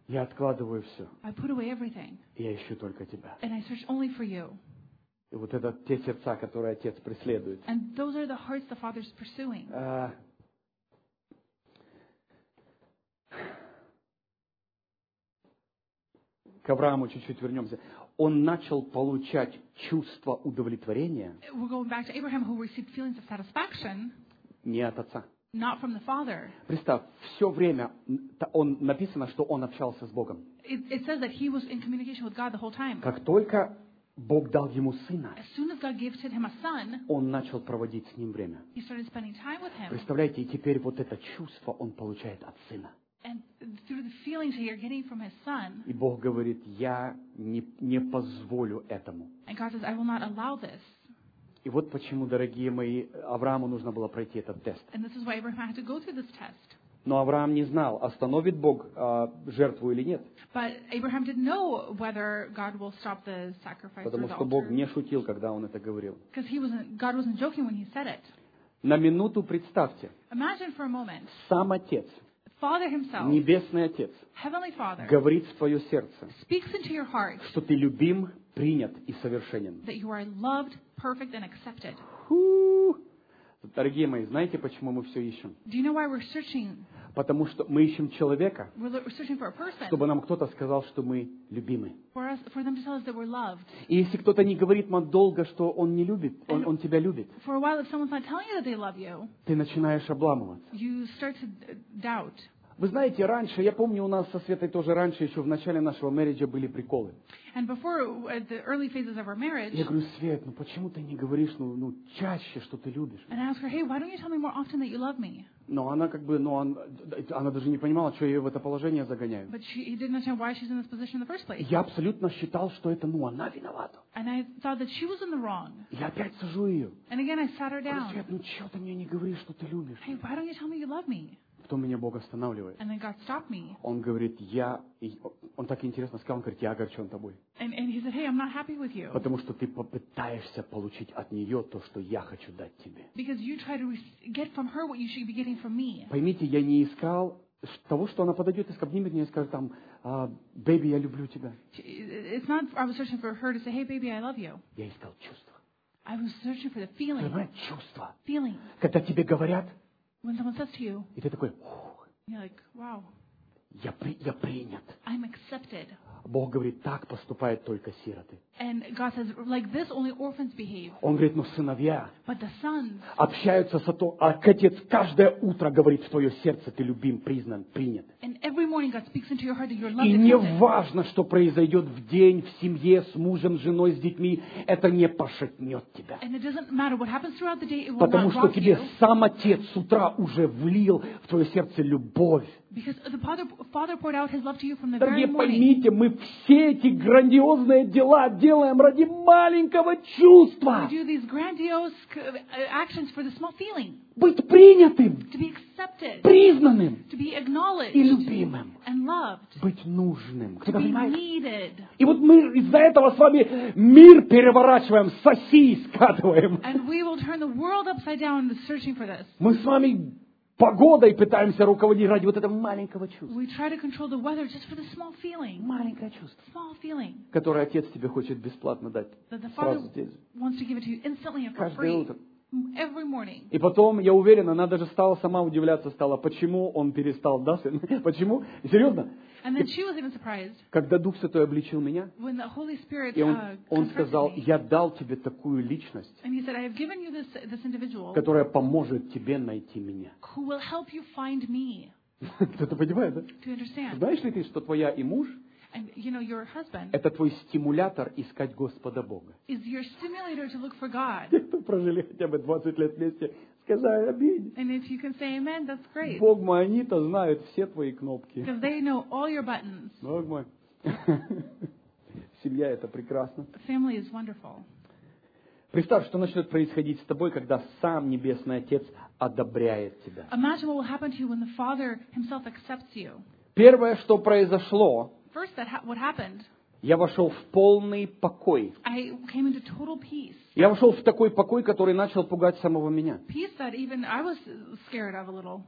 Я откладываю все. I put away everything, И я ищу только тебя. and I search only for you. И вот это те сердца, которые Отец преследует. And those are the hearts the Father's pursuing. А, К Аврааму чуть-чуть вернемся. Он начал получать чувство удовлетворения We're going back to Abraham, who received feelings of satisfaction, не от Отца. not from the Father. Представь, все время он, написано, что он общался с Богом. It, it says that he was in communication with God the whole time. Как только Бог дал ему сына, As soon as God gave to him a son, он начал проводить с ним время. he started spending time with him. Представляете, и теперь вот это чувство он получает от сына. And through the feelings that you're getting from his son, И Бог говорит, я не, не позволю этому. and God says, I will not allow this. И вот почему, дорогие мои, Аврааму нужно было пройти этот тест. And this is why Abraham had to go through this test. Но Авраам не знал, остановит Бог а, жертву или нет. But Abraham didn't know whether God will stop the sacrifice or Потому the что Бог altar. не шутил, когда он это говорил. Because he wasn't, God wasn't joking when he said it. На минуту представьте, Imagine for a moment, сам Отец, Father himself, Небесный Отец, Heavenly Father, говорит в твое сердце, speaks into your heart что ты любим, принят и совершенен. that you are loved, perfect, and accepted. Фу! Дорогие мои, знаете, почему мы все ищем? Do you know why we're searching? Потому что мы ищем человека, We're lo- searching for a person, чтобы нам кто-то сказал, что мы любимы. for us, for them to tell us that we're loved. И если кто-то не говорит нам долго, что он не любит, он, он тебя любит, For a while, if someone's not telling you that they love you, ты начинаешь обламываться. you start to d- doubt. Вы знаете, раньше, я помню, у нас со Светой тоже раньше, еще в начале нашего марриаджа были приколы. And before, at the early phases of our marriage, Я говорю, Свет, ну почему ты не говоришь, ну, ну чаще, что ты любишь? and I asked her, hey, why don't you tell me more often that you love me? Но она как бы, ну, он- она даже не понимала, что я ее в это положение загоняю. But she he didn't understand why she's in this position in the first place. Я абсолютно считал, что это, ну, она виновата. And I thought that she was in the wrong. Я опять сажу ее. And again, I sat her Говорю, down. Свет, ну чего ты мне не говоришь, что ты любишь? Hey, why don't you tell me you love me? Потом меня Бог останавливает. And then God stopped me. Он говорит, я... и Он так интересно сказал, он говорит, я огорчен тобой. And, and he said, hey, I'm not happy with you. Потому что ты попытаешься получить от нее то, что я хочу дать тебе. Because you try to re- get from her what you should be getting from me. Поймите, я не искал того, что она подойдет и обнимет меня и скажет там, «Бэби, я люблю тебя». She- It's not, I was searching for her to say, hey, baby, I love you. Я искал чувства. I was searching for the feeling. Понимаете, чувства. Feeling. Когда тебе говорят, When someone says to you, и ты такой, «Ух, you're like, wow, я, при- я принят. I'm accepted. Бог говорит, так поступают только сироты. And God says, like this, only orphans behave. Он говорит, ну сыновья But the sons, общаются с отцом, а отец каждое утро говорит в твое сердце, ты любим, признан, принят. and every morning God speaks into your heart that you're loved И and не accepted. важно, что произойдет в день, в семье, с мужем, с женой, с детьми, это не пошатнет тебя. And it doesn't matter what happens throughout the day, it will Потому not что rock тебе you. сам Отец с утра уже влил в твое сердце любовь. Because the Father, Father poured out His love to you from the very Дорогие, morning. поймите, мы все эти грандиозные дела делаем ради маленького чувства. We do these grandiose uh, actions for the small feeling, Быть принятым, to be accepted, признанным to be acknowledged и любимым. and loved, Быть нужным. to Кто-то be понимает? needed. И вот мы из-за этого с вами мир переворачиваем, с оси скатываем. And we will turn the world upside down searching for this. Мы с вами погодой пытаемся руководить ради вот этого маленького чувства. We try to control the weather just for the small feeling, Маленькое чувство, small feeling которое Отец тебе хочет бесплатно дать. that the Father Сразу здесь. wants to give it to you instantly and for Каждое free утро. every morning. И потом, я уверен, она даже стала сама удивляться стала, почему он перестал, да, сын? Почему? Серьезно? And then she was even surprised Когда Дух Святой обличил меня, when the Holy Spirit и он, uh, он confronted сказал, me. я дал тебе такую личность, And he said, I have given you this, this individual которая поможет тебе найти меня. who will help you find me, Кто-то понимает, да? to understand. Знаешь ли ты, что твоя и муж And you know, your husband – это твой стимулятор искать Господа Бога? is your stimulator to look for God. Те, кто прожили хотя бы двадцать лет вместе, сказали, аминь. And if you can say amen, that's great. Бог мой, они-то знают все твои кнопки. Because they know all your buttons. Бог мой. Семья – это прекрасно. Family is wonderful. Представь, что начнет происходить с тобой, когда сам Небесный Отец одобряет тебя. Imagine what will happen to you when the Father himself accepts you. Первое, что произошло, First, that ha- what happened, я вошел в полный покой. I came into total peace. Я вошел в такой покой, который начал пугать самого меня. Peace that even I was scared of a little.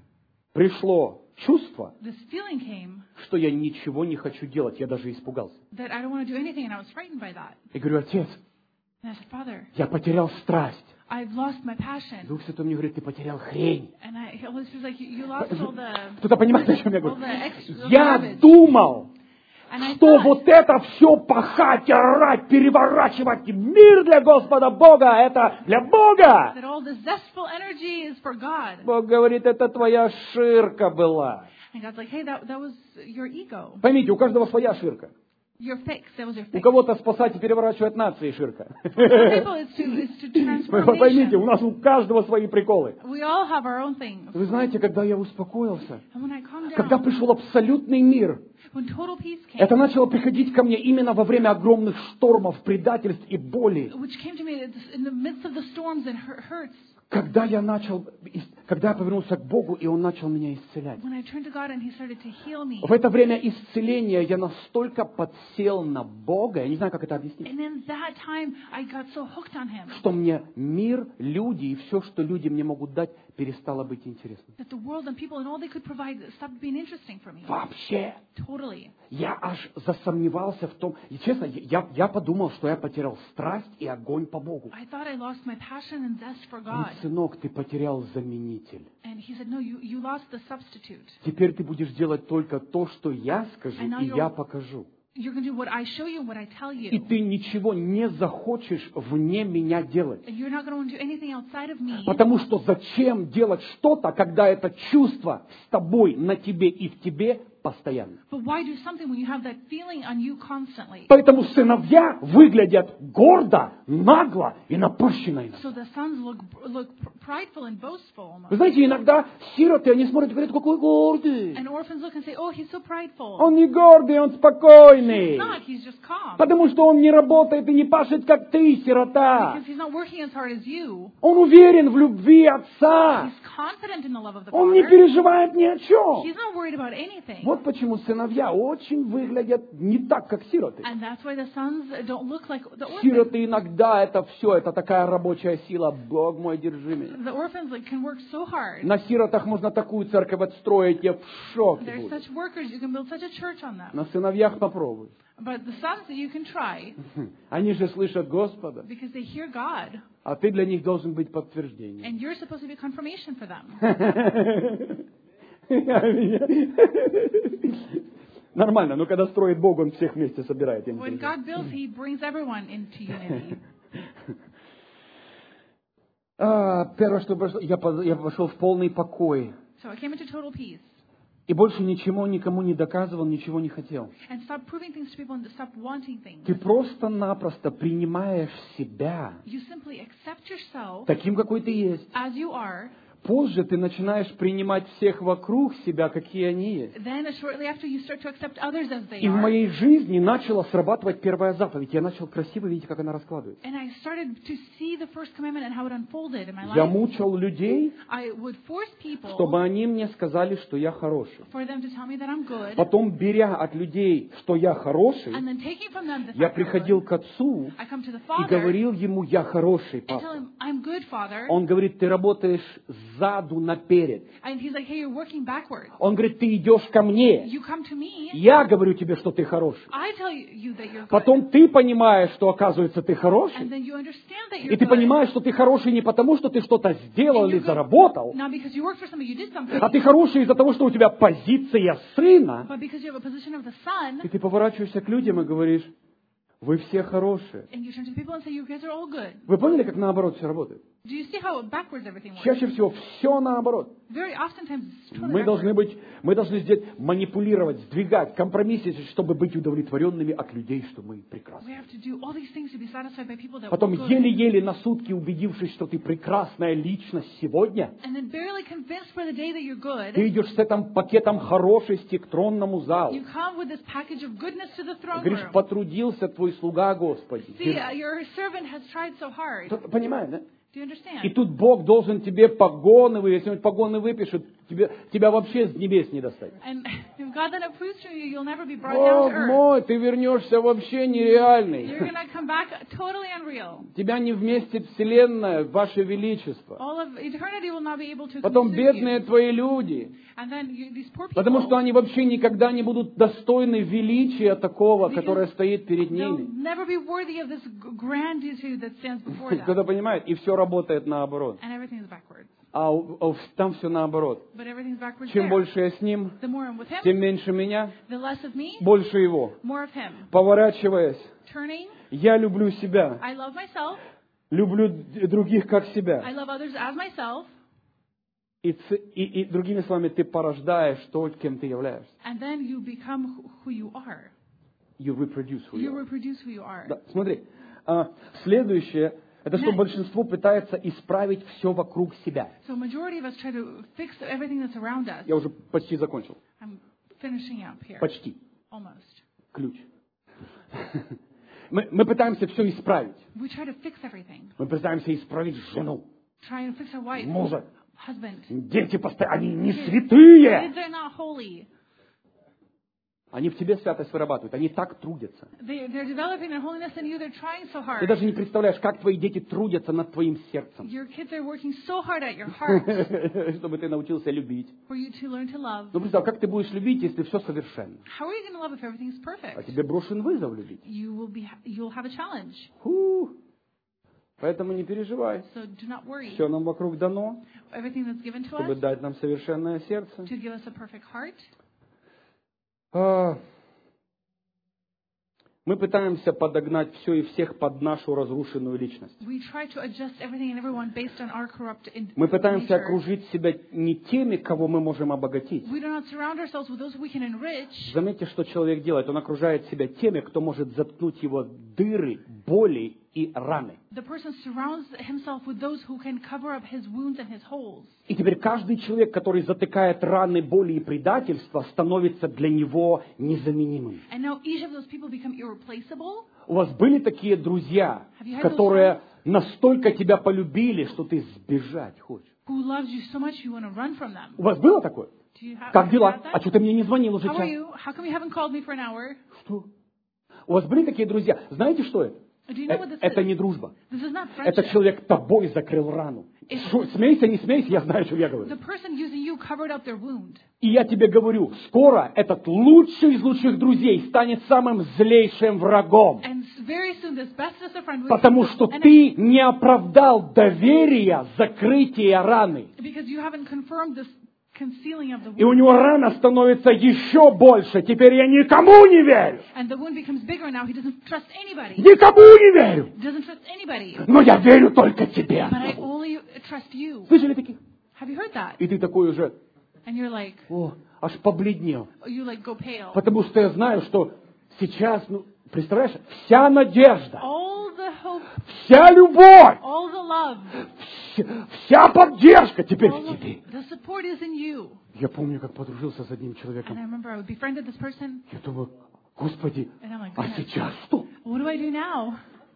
пришло чувство, this feeling came что я ничего не хочу делать. Я даже испугался. that I don't want to do anything, and I was frightened by that. И говорю: отец, And I said, Father, я потерял страсть. I've lost my passion. Дух Святой мне говорит: ты потерял хрень. And I, Holy Spirit's like, you, you lost all the, Кто-то понимает, о чем я all говорю? the extra Я garbage. думал, And I что thought вот это все пахать, орать, переворачивать, мир для Господа Бога, это для Бога. that all this zestful energy is for God. Бог говорит: это твоя ширка была. And God's like, hey, that, that was your ego. Поймите, у каждого своя ширка. Your fix. That was your У fix. кого-то спасать и переворачивать нации ширка. For some people, it's to, it's to transform Вы поймите, у nations. нас у каждого свои приколы. We all have our own things. Вы знаете, когда я успокоился, And when I calmed когда down, пришел абсолютный мир, when total peace came, это начало приходить ко мне именно во время огромных штормов, предательств и боли. which came to me in the midst of the storms and hurt- hurts, Когда я начал, когда я повернулся к Богу, и Он начал меня исцелять. when I turned to God and He started to heal me. В это время исцеления я настолько подсел на Бога, я не знаю, как это объяснить, And in that time, I got so hooked on Him что мне мир, люди и все, что люди мне могут дать, перестало быть интересным. that the world and people and all they could provide stopped being interesting for me. Вообще. Totally. Я аж засомневался в том, и честно, я, я подумал, что я потерял страсть и огонь по Богу. I thought I lost my passion and zest for Он: God. сынок, ты потерял заменитель. And He said, no, you, you lost the substitute. Теперь ты будешь делать только то, что я скажу, And now и you're- я покажу. You're going to do what I show you and what I tell И you. ты ничего не захочешь вне меня делать. And you're not going to do anything outside of me. Потому что зачем делать что-то, когда это чувство с тобой, на тебе и в тебе постоянно? But why do something when you have that feeling on you constantly? Поэтому сыновья выглядят гордо, нагло и напыщенно иногда. So the sons look look prideful and boastful Вы almost. знаете, иногда сироты, они смотрят и говорят: какой гордый. And orphans look and say, oh, he's so prideful. Он не гордый, он He's спокойный. not, he's just calm. Потому что он не работает и не пашет, как ты, сирота. Because he's not working as hard as you. Он уверен в любви отца. He's confident in the love of the Он не Father. переживает ни о чем. He's not worried about anything. Вот почему сыновья очень выглядят не так, как сироты. And that's why the sons don't look like the orphans. Сироты иногда это все, это такая рабочая сила. Бог мой, держи меня. The orphans like, can work so hard. На сиротах можно такую церковь отстроить, я в шоке There's буду. such workers, you can build such a church on them. На сыновьях попробуй. But the sons, you can try Они же слышат Господа, because they hear God. а ты для них должен быть подтверждением. And you're supposed to be confirmation for them. Нормально, но когда строит Бог, Он всех вместе собирает. Я не When переживаю. God builds, He brings everyone into unity. А, Первое, что произошло, я по- я вошел в полный покой. So I came into total peace И больше ничего никому не доказывал, ничего не хотел. and stopped proving things to people and stopped wanting things. Ты просто-напросто принимаешь себя You simply accept yourself таким, какой ты есть. as you are. Позже ты начинаешь принимать всех вокруг себя, какие они есть. Then, shortly after, you start to accept others as they И в are. моей жизни начала срабатывать первая заповедь. Я начал красиво видеть, как она раскладывается. And I started to see the first commandment and how it unfolded in my Я life. мучил людей, I would force people чтобы они мне сказали, что я хороший. for them to tell me that I'm good. Потом, беря от людей, что я хороший, And then taking from them the я fact that I'm приходил good, к отцу I come to the и Father говорил ему: я хороший, and tell папа. him, I'm good, Father. Он говорит: ты работаешь сзаду наперед. And he's like, hey, you're working backwards. Он говорит: ты идешь ко мне. You come to me. Я говорю тебе, что ты хороший. I tell you you that you're good. Потом ты понимаешь, что, оказывается, ты And хороший. then you understand that you're И ты good. понимаешь, что ты хороший не потому, что ты что-то сделал And или you're good заработал, not because you worked for somebody, you did something, а ты хороший из-за того, что у тебя позиция сына. but because you have a position of the Son, И ты поворачиваешься к людям и говоришь: вы все хорошие. and you turn to people and say, you guys are all good. Вы поняли, как наоборот все работает? Do you see how backwards everything works? Чаще всего все наоборот. Very oftentimes it's totally Мы должны backwards. быть, мы должны здесь манипулировать, сдвигать, компромиссить, чтобы быть удовлетворенными от людей, что мы We прекрасны. have to do all these things to be satisfied by people that Потом we're good. еле-еле на сутки убедившись, что ты прекрасная личность сегодня, And then barely convinced for the day that you're good, ты идешь с этим пакетом хорошести к тронному залу. you come with this package of goodness to the throne Говоришь: room. потрудился твой слуга, Господи. See, uh, your servant has tried so hard. Кто-то понимает, да? Do you understand? И тут Бог должен тебе погоны вывести. Если он погоны выпишет, тебе, тебя вообще с небес не достать. And if God then approves from you, you'll never be brought down Бог to earth. мой, ты вернешься вообще You're нереальный. gonna come back totally unreal. Тебя не вместит Вселенная, Ваше Величество. All of eternity will not be able to Потом consume бедные you. твои люди. And then you, these poor people, Потому что они вообще никогда не будут достойны величия такого, которое стоит перед they'll ними. never be worthy of this g- granditude that stands before them. Кто-то понимает? И все работает наоборот. And everything is backwards. А у- у- там все наоборот. But everything's backwards Чем there. больше я с ним, The more I'm with him, тем меньше меня, the less of me, больше его. more of him. Поворачиваясь, Turning, я люблю себя, I love myself. люблю д- других как себя. I love others as myself. И, ц- и, и другими словами, ты порождаешь то, кем ты являешься. And then you become who- who you are. You reproduce who you You are. reproduce who you are. Да, смотри, а, следующее, это что Next. большинство пытается исправить все вокруг себя. So majority of us try to fix everything that's around us. Я уже почти закончил. I'm finishing up here. Почти. Almost. Ключ. Мы, мы пытаемся все исправить. We try to fix everything. Мы пытаемся исправить жену, Try to fix our wife, мужа. husband. Дети постоянно, они не Kids. святые. Kids are not holy. Они в тебе святость вырабатывают. Они так трудятся. They, they're developing their holiness in you. They're trying so hard. Ты даже не представляешь, как твои дети трудятся над твоим сердцем. Your kids are working so hard at your heart Чтобы ты научился любить. for you to learn to love. Ну, представь, как ты будешь любить, если все совершенно? How are you going to love if everything's А perfect? тебе брошен вызов любить. You will be. You'll have a challenge. Фу. Поэтому не переживай. So do not worry. Все нам вокруг дано, Everything that's given to чтобы us дать нам совершенное сердце. to give us a perfect heart. А, Мы пытаемся подогнать все и всех под нашу разрушенную личность. We try to adjust everything and everyone based on our corrupt in- Мы пытаемся nature. окружить себя не теми, кого мы можем обогатить. We do not surround ourselves with those we can enrich. Заметьте, что человек делает. Он окружает себя теми, кто может заткнуть его дыры, боли и раны. The person surrounds himself with those who can cover up his wounds and his holes. И теперь каждый человек, который затыкает раны, боли и предательства, становится для него незаменимым. And now each of those people become irreplaceable. У вас были такие друзья, Have you had которые настолько тебя полюбили, что ты сбежать хочешь? Who loves you so much you want to run from them. У вас было такое? Do you have, Как have you дела? had that? А что ты мне не звонил уже How are час? you? How come you haven't called me for an hour? Что? У вас были такие друзья? Знаете, что это? Do you know what Э- this Это is? не дружба. This is not Это friendship. человек тобой закрыл рану. It's- Шу- Смейся, не смейся, я знаю, что я говорю. The person using you covered up their wound. И я тебе говорю, скоро этот лучший из лучших друзей станет самым злейшим врагом. And very soon this bestest of friends will Потому что and ты не оправдал доверия закрытия раны. because you haven't confirmed this concealing of the И у wound. него рана становится еще больше. Теперь я никому не верю. And the wound becomes bigger now. He doesn't trust anybody. Никому не верю. Doesn't trust anybody. Но я верю только тебе. But I only trust you. Слышали таких? Have you heard that? И ты такой уже, And you're like, о, аж побледнел. you like go pale. Потому что я знаю, что сейчас, ну, представляешь, вся надежда, All the hope, вся любовь, all the love, вся, вся поддержка теперь all в of, тебе. the support is in you. Я помню, как подружился с одним And человеком. I remember I would befriended this person, Я думаю, Господи, and I'm like, а goodness, сейчас что? what do I do now?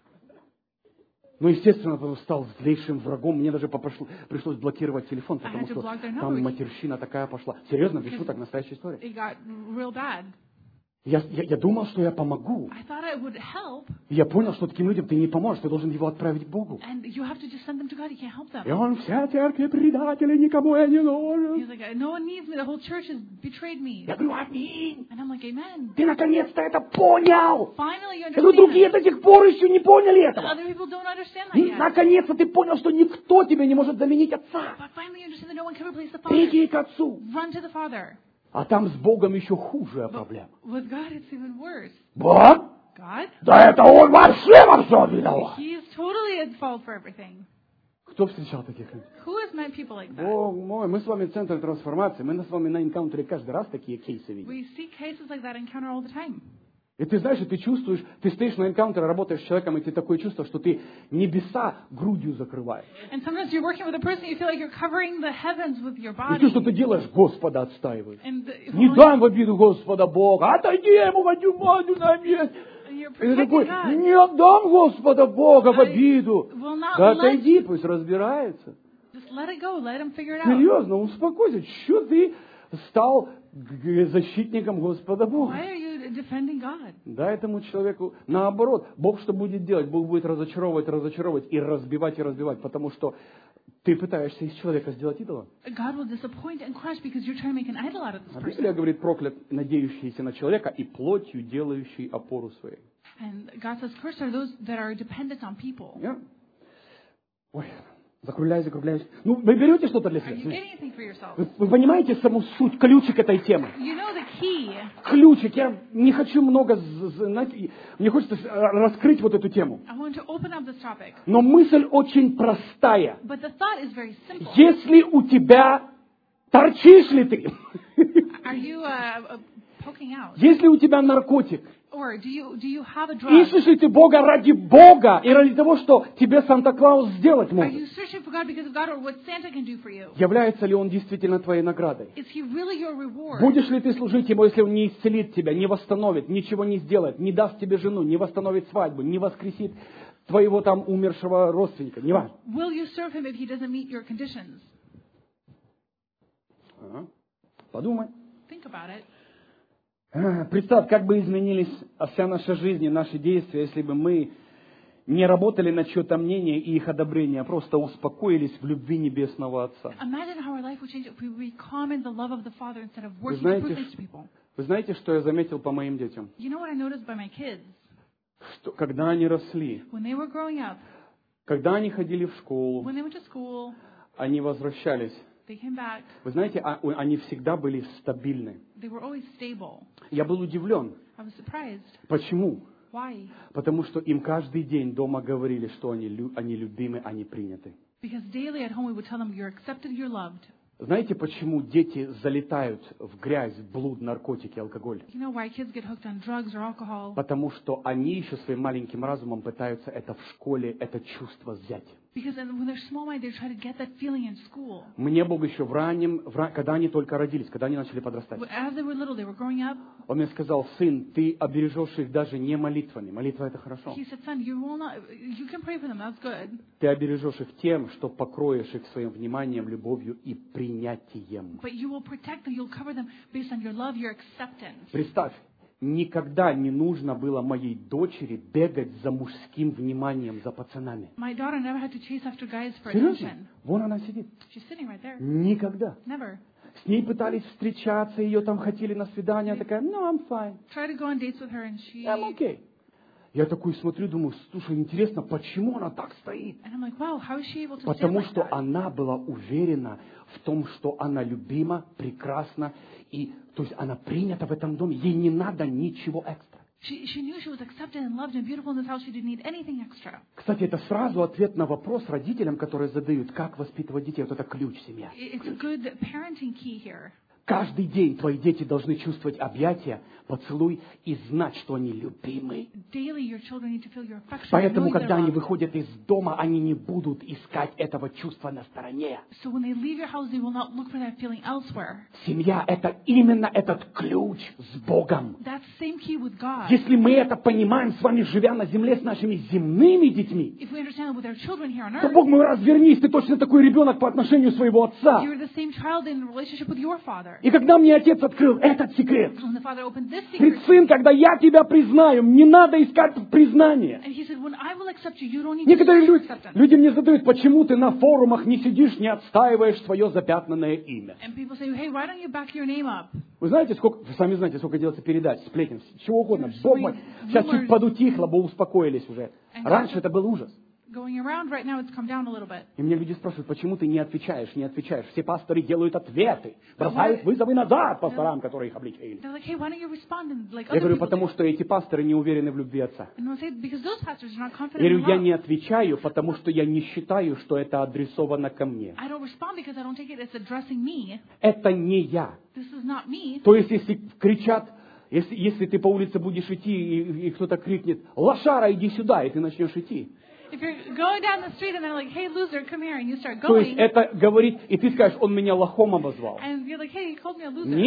Ну, естественно, он стал злейшим врагом. Мне даже попрошло- пришлось блокировать телефон, I потому had to что block their там number. матерщина такая пошла. Серьезно, без шуток, настоящая история. It got real bad. Я, я, я думал, что я помогу. I thought I would help, И я понял, что таким людям ты не поможешь, ты должен его отправить к Богу. and you have to just send them to God. You can't help И them. он, вся церковь предатели, никому я не нужен. He's like, no one needs me. The whole church has betrayed me. Я говорю, аминь. And I'm like, amen. Ты наконец-то это понял. Finally, you Я говорю, другие understand. до сих пор еще не поняли этого. Other people don't understand that И yet. наконец-то ты понял, что никто тебе не может заменить отца. But finally, you understand that no one can replace the Беги Father. к отцу. Run to the Father. А там с Богом еще хуже проблема. With God, it's even worse. Бог? God? Да это он вообще во всем виноват. He is totally at fault for everything. Кто встречал таких людей? Who has met people like that? Бог мой, мы с вами центр трансформации, мы с вами на энкаунтере каждый раз такие кейсы видим. We see cases like that encounter all the time. И ты знаешь, и ты чувствуешь, ты стоишь на энкаунтере, работаешь с человеком, и ты такое чувство, что ты небеса грудью закрываешь. And sometimes you're working with a person, you feel like you're covering the heavens with your И body. все, что ты делаешь, Господа отстаиваешь. And the, Не well, дам в обиду Господа Бога, отойди ему, хочу мать на месте. you're И ты protecting такой, God. не отдам Господа Бога в I обиду. will not Да let- отойди, пусть разбирается. Just let it go. Let him figure it out. Серьезно, успокойся. Что ты стал г- защитником Господа Бога? Why are you defending God? Да, этому человеку наоборот. Бог что будет делать? Бог будет разочаровывать, разочаровывать и разбивать, и разбивать, потому что ты пытаешься из человека сделать идола. God will disappoint and crush because you're trying to make an idol out of this А person. Библия говорит, проклят, надеющийся на человека и плотью делающий опору своей. And God says, cursed are those that are dependent on people. Я? Ой, закругляюсь, закругляюсь. Ну, вы берете что-то для Are you себя? getting anything for yourself? Вы, вы понимаете саму суть, ключик этой темы? You know the key. Ключик. Я не хочу много, з- з- знаете, мне хочется с- раскрыть вот эту тему. I want to open up this topic. Но мысль очень простая. But the thought is very simple. Если у тебя, торчишь ли ты? Are you uh, uh, poking out? Если у тебя наркотик, Or do you do you have a drug? ищешь ли ты Бога ради Бога и ради того, что тебе Санта-Клаус сделать Are you может? searching for God because of God or what Santa can do for you? Является ли Он действительно твоей наградой? Is He really your reward? Будешь ли ты служить Ему, если Он не исцелит тебя, не восстановит, ничего не сделает, не даст тебе жену, не восстановит свадьбу, не воскресит твоего там умершего родственника? Не важно. Will you serve Him if He doesn't meet your conditions? Ага. Подумай. Think about it. А, Представь, как бы изменились вся наша жизнь и наши действия, если бы мы не работали на чье-то мнение и их одобрение, а просто успокоились в любви Небесного Отца. Imagine how our life would change if we would be calm in the love of the Father instead of Вы working to знаете, prove things to people. вы знаете, что я заметил по моим детям? You know what I noticed by my kids? Что когда они росли, When they were growing up, когда они ходили в школу, when they went to school, они возвращались. they came back, Вы знаете, а- у- они всегда были стабильны. they were always stable. Я был удивлен. I was surprised. Почему? Why? Потому что им каждый день дома говорили, что они, лю- они любимы, они приняты. Because daily at home we would tell them you're accepted, you're loved. Знаете, почему дети залетают в грязь, в блуд, наркотики, алкоголь? You know why kids get hooked on drugs or alcohol? Потому что они еще своим маленьким разумом пытаются это в школе, это чувство взять. Because when they're small minded, they try to get that feeling in school. Мне Бог еще в раннем, в ра- когда они только родились, когда они начали подрастать, As they were little, they were growing up. Он мне сказал: сын, ты обережешь их даже не молитвами. Молитва — это хорошо. He said, son, you will not, you can pray for them, that's good. Ты обережешь их тем, что покроешь их своим вниманием, любовью и принятием. But you will protect them, you'll cover them based on your love, your acceptance. Представь, никогда не нужно было моей дочери бегать за мужским вниманием, за пацанами. My daughter never had to chase after guys for Серьезно? attention. Вон она сидит. She's sitting right there. Никогда. Never. С ней пытались встречаться, ее там хотели на свидание, она такая: no, I'm fine, Try to go on dates with her and she... I'm okay. Я такой смотрю, думаю: слушай, интересно, почему она так стоит? And I'm like, wow, how is she able to stand Потому like что that? она была уверена в том, что она любима, прекрасна, и, то есть она принята в этом доме, ей не надо ничего экстра. She, she knew she was accepted and loved and beautiful in this house. She didn't need anything extra. Кстати, это сразу ответ на вопрос родителям, которые задают: как воспитывать детей. Вот это ключ семья. It- It's a good parenting key here. Каждый день твои дети должны чувствовать объятия, поцелуй и знать, что они любимы. Daily, your children need to feel your affection. Поэтому, knowing they're когда они loved. выходят из дома, они не будут искать этого чувства на стороне. So when they leave your house, they will not look for that feeling elsewhere. Семья — это именно этот ключ с Богом. That same key with God. Если мы это понимаем с вами, живя на земле с нашими земными детьми, If we understand that with our children here on то, earth, Бог мой, развернись, ты точно такой ребенок по отношению своего отца. you're the same child in relationship with your father. И когда мне отец открыл этот секрет, When the father opened this говорит: secret, сын, когда я тебя признаю, не надо искать признания. and he said, when I will accept you, you don't need to Некоторые search for люди, acceptance. люди мне задают: почему ты на форумах не сидишь, не отстаиваешь свое запятнанное имя? And people say, hey, why don't you back your name up? Вы знаете, сколько, вы сами знаете, сколько делается передач, сплетен, чего угодно. Бог мой, сейчас чуть подутихло, бы успокоились уже. Раньше это был ужас. Going around right now, it's come down a little bit. И мне люди спрашивают: почему ты не отвечаешь, не отвечаешь? Все пасторы делают ответы, бросают вызовы назад пасторам, которые их обличили. They're like, hey, why don't you respond and like Я other говорю: people потому do? что эти пасторы не уверены в любви Отца. And they'll say, because those pastors are not Я confident говорю: in я love. не отвечаю, потому что я не считаю, что это адресовано ко мне. I don't respond because I don't take it as addressing me. Это не я. This is not me. То есть, если кричат, если, если ты по улице будешь идти, и, и кто-то крикнет: лошара, иди сюда, и ты начнешь идти. If you're going down the street and they're like, hey, loser, come here, and you start То есть going, это говорит, и ты скажешь: он меня лохом обозвал. and you're like, hey, you called me a loser. Нет,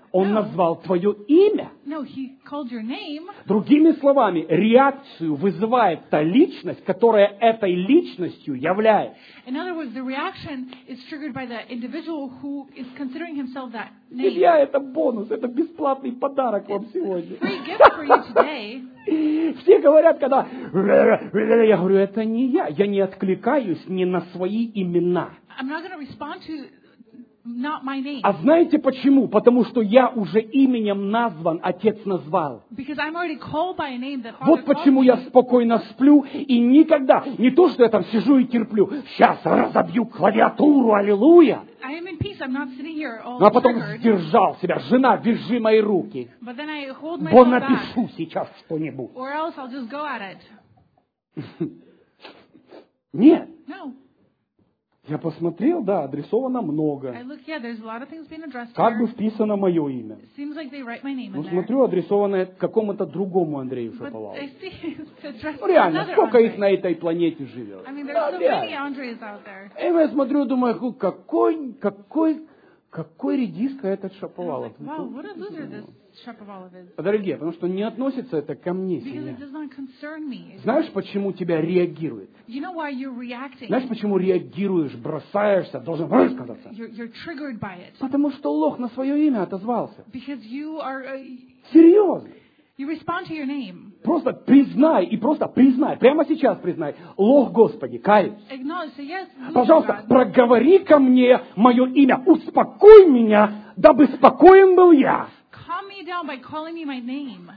Он No. назвал твое имя. No, he called your name. Другими словами, реакцию вызывает та личность, которая этой личностью является. In other words, the reaction is triggered by the individual who is considering himself that name. Семья – это бонус, это бесплатный подарок вам сегодня. Free gift for you today. Все говорят, когда... Я говорю, это не я. Я не откликаюсь ни на свои имена. I'm not going to respond to not my name. А знаете почему? Потому что я уже именем назван, Отец назвал. Because I'm already called by a name that Father Вот called почему me. я спокойно сплю и никогда, не то, что я там сижу и терплю, сейчас разобью клавиатуру, аллилуйя. I am in peace. I'm not sitting here all Ну а потом triggered. сдержал себя. Жена, вяжи мои руки. But then I hold Бо myself back. напишу сейчас что-нибудь. Or else I'll just go at it. Нет. No. Я посмотрел, да, адресовано I много. look, yeah, there's a lot of things being addressed Как бы here. вписано мое имя. It seems like they write my name Ну, in there. смотрю, адресовано какому-то другому Андрею But Шаповалову. I see it's addressed Ну, to реально, another сколько их Andre. на этой планете живет? I mean, there's Да, so many реально. Andres out there. И я смотрю, думаю, «Ку, какой, какой, какой редиска этот And I was Шаповалов. like, wow, what a loser this Shapovalov is. Дорогие, потому что не относится это ко мне, Because семья. it does not concern me. Знаешь, почему тебя реагирует? You know why you're reacting? Знаешь, почему реагируешь, бросаешься, должен высказаться? You're, you're triggered by it. Потому что Лох на свое имя отозвался. Because you are, uh, Серьезно. you respond to your name. Просто признай и просто признай, прямо сейчас признай. Лох, Господи, каюсь. Acknowledge, say, yes, loser, Пожалуйста, God. проговори ко мне мое имя. Успокой меня, дабы спокоен был я. Calm me down by calling me my name.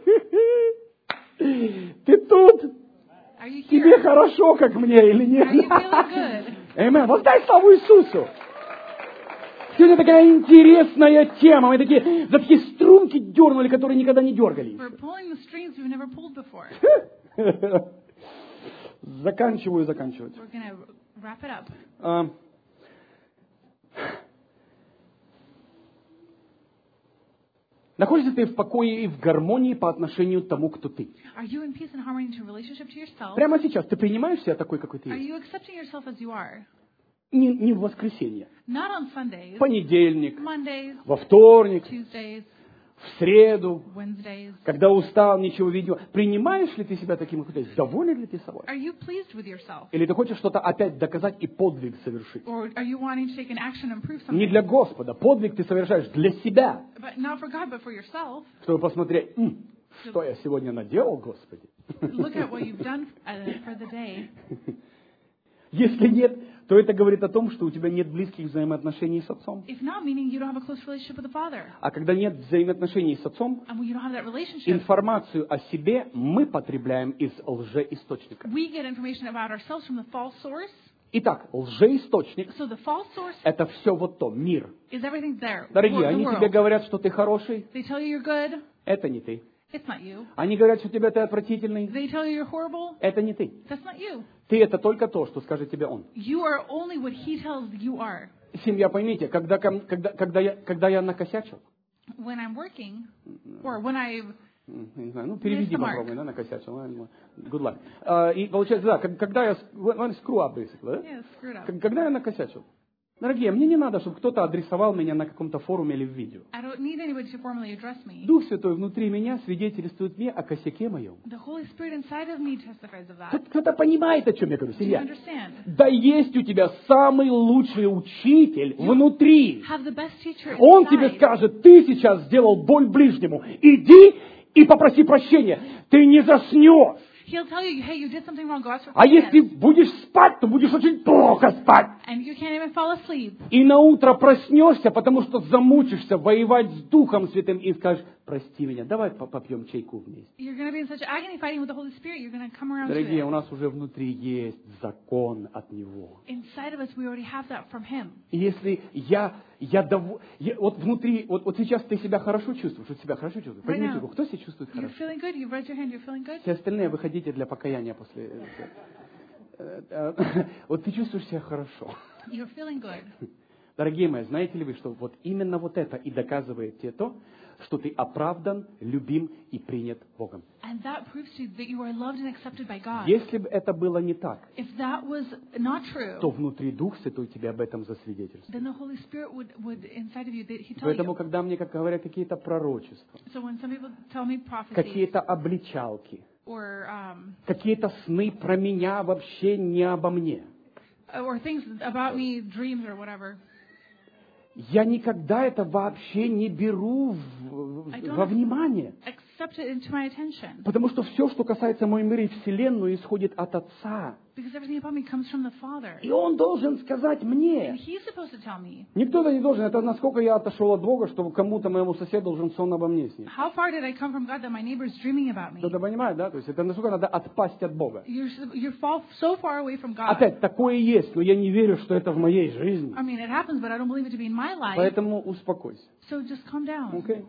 Ты тут? Are you Тебе here? хорошо, как мне, или нет? Are you feeling good? Amen. Воздай славу Иисусу. Сегодня такая интересная тема. Мы такие, за такие струнки дернули, которые никогда не дергали. We're pulling the strings we've never pulled before. Заканчиваю заканчивать. We're going to wrap it up. А, Находишься ты в покое и в гармонии по отношению к тому, кто ты. Are you in peace and harmony to relationship to yourself? Прямо сейчас ты принимаешь себя такой, какой ты Are есть? you accepting yourself as you are? Не, не в воскресенье. Not on Sundays, В понедельник, Mondays, во вторник, Tuesdays, в среду, Wednesdays. когда устал, ничего видел. Принимаешь ли ты себя таким, какой ты есть? Доволен ли ты собой? Are you pleased with yourself? Или ты хочешь что-то опять доказать и подвиг совершить? Or are you wanting to take an action and prove Не something? для Господа. Подвиг ты совершаешь для себя, But not for God, but for yourself. чтобы посмотреть, «М, что я сегодня наделал, Господи. Look at what you've done uh, for the day. Если нет, то это говорит о том, что у тебя нет близких взаимоотношений с отцом. If not, meaning you don't have a close relationship with the Father. А когда нет взаимоотношений с отцом, And when you don't have that relationship, информацию о себе мы потребляем из лжеисточника. we get information about ourselves from the false source. Итак, лжеисточник So the false source – это все вот то, мир. is everything there. Дорогие, the они world. тебе говорят, что ты хороший, They tell you you're good. это не ты. It's not you. Они говорят, что тебя ты отвратительный, They tell you you're horrible. это не ты. That's not you. Ты это только то, что скажет тебе он. You are only what He tells you are. Семья, поймите, когда, ко- когда, когда, я, когда я накосячил, When I'm working, or when I м, не знаю, ну переведи Miss the mark. попробуй, да, накосячил. ладно, Good luck. А, и получается, да, как- когда я, с- when screw up, basically, да? yeah screwed up. К- Когда я накосячил. Дорогие, мне не надо, чтобы кто-то адресовал меня на каком-то форуме или в видео. I don't need anybody to formally address me. Дух Святой внутри меня свидетельствует мне о косяке моем. The Holy Spirit inside of me testifies of that. Кто- Кто-то понимает, о чем я говорю, Do you семья? understand? Да есть у тебя самый лучший учитель внутри. Have the best teacher Он тебе inside. скажет, ты сейчас сделал боль ближнему. Иди и попроси прощения. Ты не заснешь. He'll tell you, hey, you did something wrong. Go ask for А если forgiveness. будешь спать, то будешь очень плохо спать. And you can't even fall asleep. И на утро проснешься, потому что замучишься воевать с Духом Святым и скажешь, прости меня, давай по- попьем чайку вместе. You're going to be in such agony fighting with the Holy Spirit. You're going to come around to Дорогие, it. у нас уже внутри есть закон от Него. Inside of us, we already have that from Him. И если я, я, дов... я вот внутри, вот, вот сейчас ты себя хорошо чувствуешь, вот себя хорошо чувствуешь. Right Поднимите now. руку, кто себя чувствует You're хорошо? feeling good. You've raised your hand. You're feeling good. Все остальные выходите для покаяния после. э, э, э, Вот ты чувствуешь себя хорошо. You're feeling good. Дорогие мои, знаете ли вы, что вот именно вот это и доказывает тебе то, что ты оправдан, любим и принят Богом. And that proves to you that you are loved and accepted by God. Если бы это было не так, If that was not true, то внутри Дух Святой тебе об этом засвидетельствует. then the Holy Spirit would, would inside of you, that He tell Поэтому, you. когда мне, как говорят, какие-то пророчества, So when some people tell me prophecies какие-то обличалки, or um, какие-то сны про меня вообще не обо мне, or things about me, dreams or whatever, я никогда это вообще не беру в- во внимание. accept it into my attention. Потому что все, что касается моей мира и Вселенную, исходит от Отца. Because everything about me comes from the Father. И Он должен сказать And мне. He's supposed to tell me. Никто это не должен. Это насколько я отошел от Бога, чтобы кому-то моему соседу должен сон обо мне снить. How far did I come from God that my neighbor's dreaming about me? Кто-то понимает, да? То есть это насколько надо отпасть от Бога. You're, you're fall so far away from God. Опять, такое есть, но я не верю, что это в моей жизни. I mean, it happens, but I don't believe it to be in my life. Поэтому успокойся. So just calm down. Окей?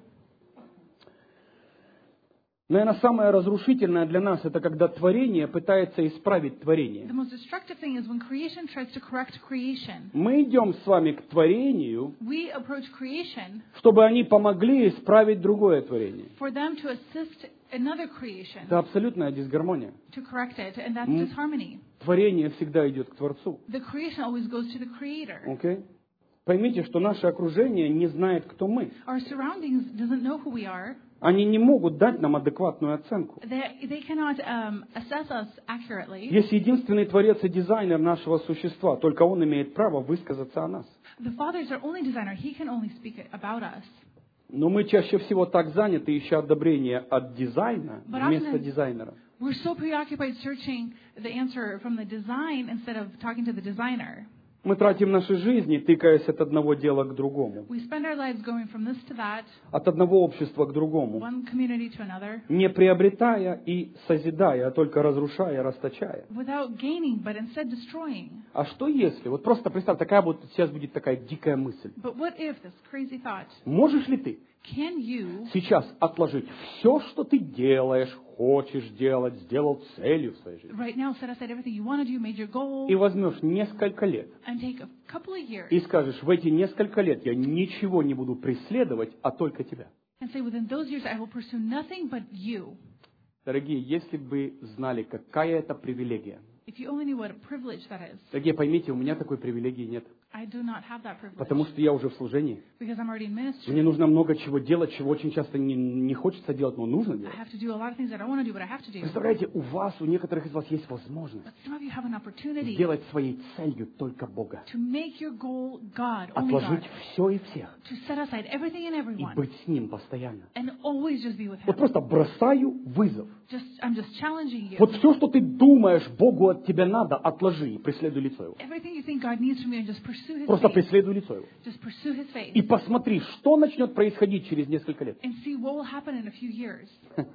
Наверное, самое разрушительное для нас, это когда творение пытается исправить творение. The most destructive thing is when creation tries to correct creation. Мы идем с вами к творению, We approach creation чтобы они помогли исправить другое творение. for them to assist another creation Это абсолютная дисгармония. to correct it, and that's Mm. disharmony. Творение всегда идет к Творцу. The creation always goes to the Creator. Окей? Поймите, что наше окружение не знает, кто мы. Our surroundings doesn't know who we are. Они не могут дать нам адекватную оценку. They, they cannot um, assess us accurately. Есть единственный Творец и дизайнер нашего существа. Только Он имеет право высказаться о нас. The Father is our only designer. He can only speak about us. Но мы чаще всего так заняты, ища одобрения от дизайна But вместо often- дизайнера. We're so preoccupied searching the answer from the design instead of talking to the designer. Мы тратим наши жизни, тыкаясь от одного дела к другому, We spend our lives going from this to that, от одного общества к другому, one community to another, не приобретая и созидая, а только разрушая, расточая. without gaining, but instead destroying. А что если, вот просто представь, такая вот сейчас будет такая дикая мысль. But what if, this crazy thought, Можешь ли ты can you сейчас отложить все, что ты делаешь, хочешь делать, сделал целью в своей жизни, right now set aside everything you want to do, made your goal, и возьмешь несколько лет, and take a couple of years и скажешь, в эти несколько лет я ничего не буду преследовать, а только тебя. and say, within those years I will pursue nothing but you? Дорогие, если бы вы знали, какая это привилегия. If you only knew what a privilege that is. Дорогие, поймите, у меня такой привилегии нет. I do not have that privilege. Потому что я уже в служении. Because I'm already in ministry. Мне нужно много чего делать, чего очень часто не, не хочется делать, но нужно I делать. have to do a lot of things that I don't want to do, but I have to do. Представляете, у вас, у некоторых из вас есть возможность But some of you have an opportunity сделать своей целью только Бога. to make your goal God, only God. Отложить все и всех. To set aside everything and И everyone быть с Ним постоянно. and always just be with Вот Him. просто бросаю вызов. Just, I'm just challenging you. Вот все, что ты думаешь, Богу от тебя надо, отложи и преследуй лицо Его. Everything you think God needs from you, and just pursue His Просто face. преследуй лицо Его. Just pursue His face. И посмотри, что начнет происходить через несколько лет. And see what will happen in a few years.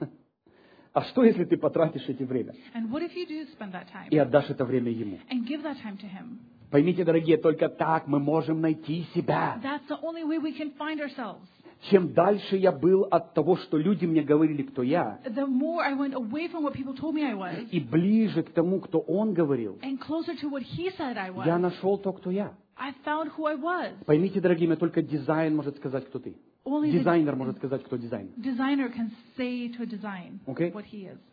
А что, если ты потратишь эти время And what if you do spend that time и отдашь это время Ему? and give that time to Him? Поймите, дорогие, только так мы можем найти себя. That's the only way we can find ourselves. Чем дальше я был от того, что люди мне говорили, кто я, The more I went away from what people told me I was, и ближе к тому, кто Он говорил, and closer to what He said I я was, нашел то, кто я. I found who I was. Поймите, дорогие мои, только дизайн может сказать, кто ты. Only the Дизайнер может сказать, кто дизайнер. designer can say to a design Okay. what he is.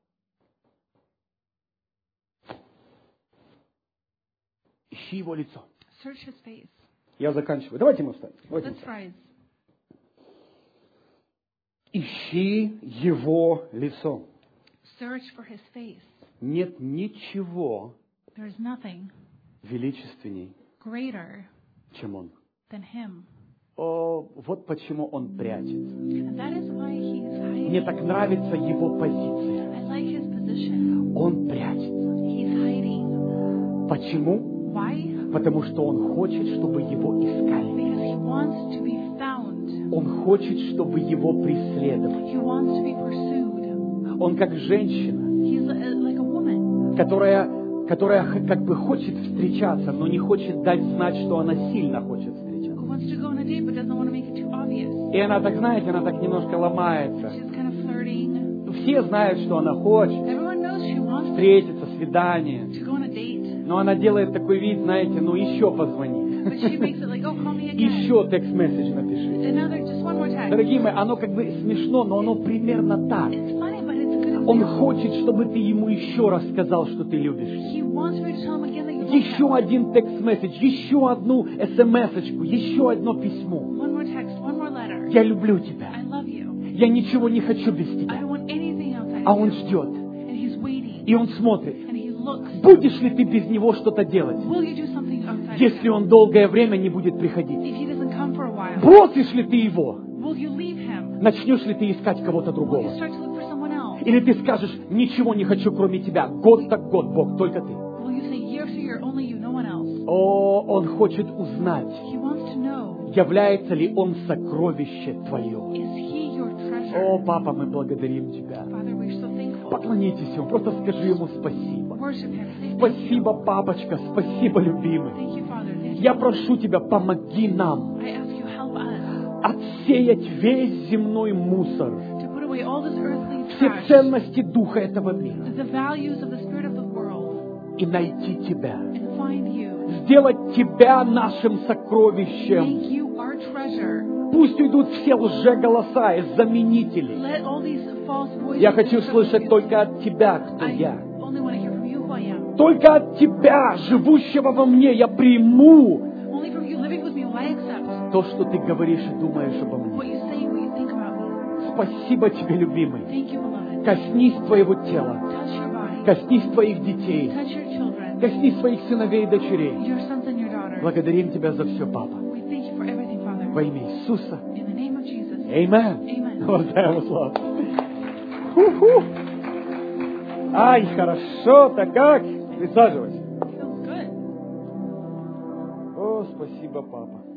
Ищи Его лицо. Search His face. Я заканчиваю. Давайте мы встанем. Давайте мы Let's встанем. rise. Ищи Его лицо. Search for His face. Нет ничего There is nothing величественней, greater чем Он. than Him. О, вот почему Он прячется. And that is why He is hiding. Мне так нравится Его позиция. I like His position. Он прячется. He's hiding. Почему? Why? Потому что Он хочет, чтобы Его искали. Because He wants to be found. Он хочет, чтобы Его преследовали. He wants to be pursued. Он как женщина, He's a, like a woman которая, которая х- как бы хочет встречаться, но не хочет дать знать, что она сильно хочет who встречаться. wants to go on a date but doesn't want to make it too obvious. И она так, знаете, она так немножко ломается. She's kind of flirting. Все знают, что она хочет. Everyone knows she wants Встретиться, свидание. to go on a date. Но она делает такой вид, знаете, ну еще позвони. But she makes it like, oh, call me again. Еще текст-месседж напиши. Another, just one more text. Дорогие мои, оно как бы смешно, но оно примерно так. It's funny, but it's a good Он feeling. хочет, чтобы ты ему еще раз сказал, что ты любишь. He wants me to tell him again that you love Еще him. один текст-месседж, еще одну эс-эм-эсочку, еще одно письмо. One more text, one more letter. Я люблю тебя. I love you. Я ничего не хочу без I тебя. don't want anything outside А of он you. ждет. And he's waiting. И он смотрит. And he looks. Будешь ли ты без него что-то делать, Will you do something outside of если him? он долгое время не будет приходить? If he doesn't come for a while, Бросишь ли ты его? will you leave him? Начнешь ли ты искать кого-то Will другого? you start to look for someone else? Или ты скажешь, ничего не хочу, кроме тебя. Год так год, Бог, только ты. Will you say year after year, only you, no one else? О, он хочет узнать, He wants to know, является ли он сокровище твое. is he your О, treasure? папа, мы благодарим тебя. Father, we're so thankful. Поклонитесь ему, просто скажи ему спасибо. Worship him. Say thank you. Спасибо, папочка, спасибо, любимый. Thank you, Father. Thank you. Я прошу тебя, помоги нам I ask you, help us отсеять весь земной мусор, to put away all this earthly все trash, ценности духа этого мира the values of the spirit of the world, и найти тебя. and find you. Сделать тебя нашим сокровищем. Make you our treasure. Пусть уйдут все лжеголоса и заменители. Let all these false voices Я хочу be слышать substituted. только от тебя, кто I я. only want to hear from you who I am. Только от тебя, живущего во мне, я приму Only from you living with me will I accept то, что ты говоришь и думаешь обо мне. what you say, what you think about me. Спасибо тебе, любимый. Thank you, beloved. Коснись твоего тела, Touch your body. коснись твоих детей, Touch your children, коснись своих сыновей и дочерей. your sons and your daughters. Благодарим тебя за все, папа. We thank you for everything, Father. Во имя Иисуса. In the name of Jesus. Amen. Amen. Воздай ему славу. Ху-ху. Ай, хорошо-то как. Присаживайся. Feels good. О, спасибо, папа.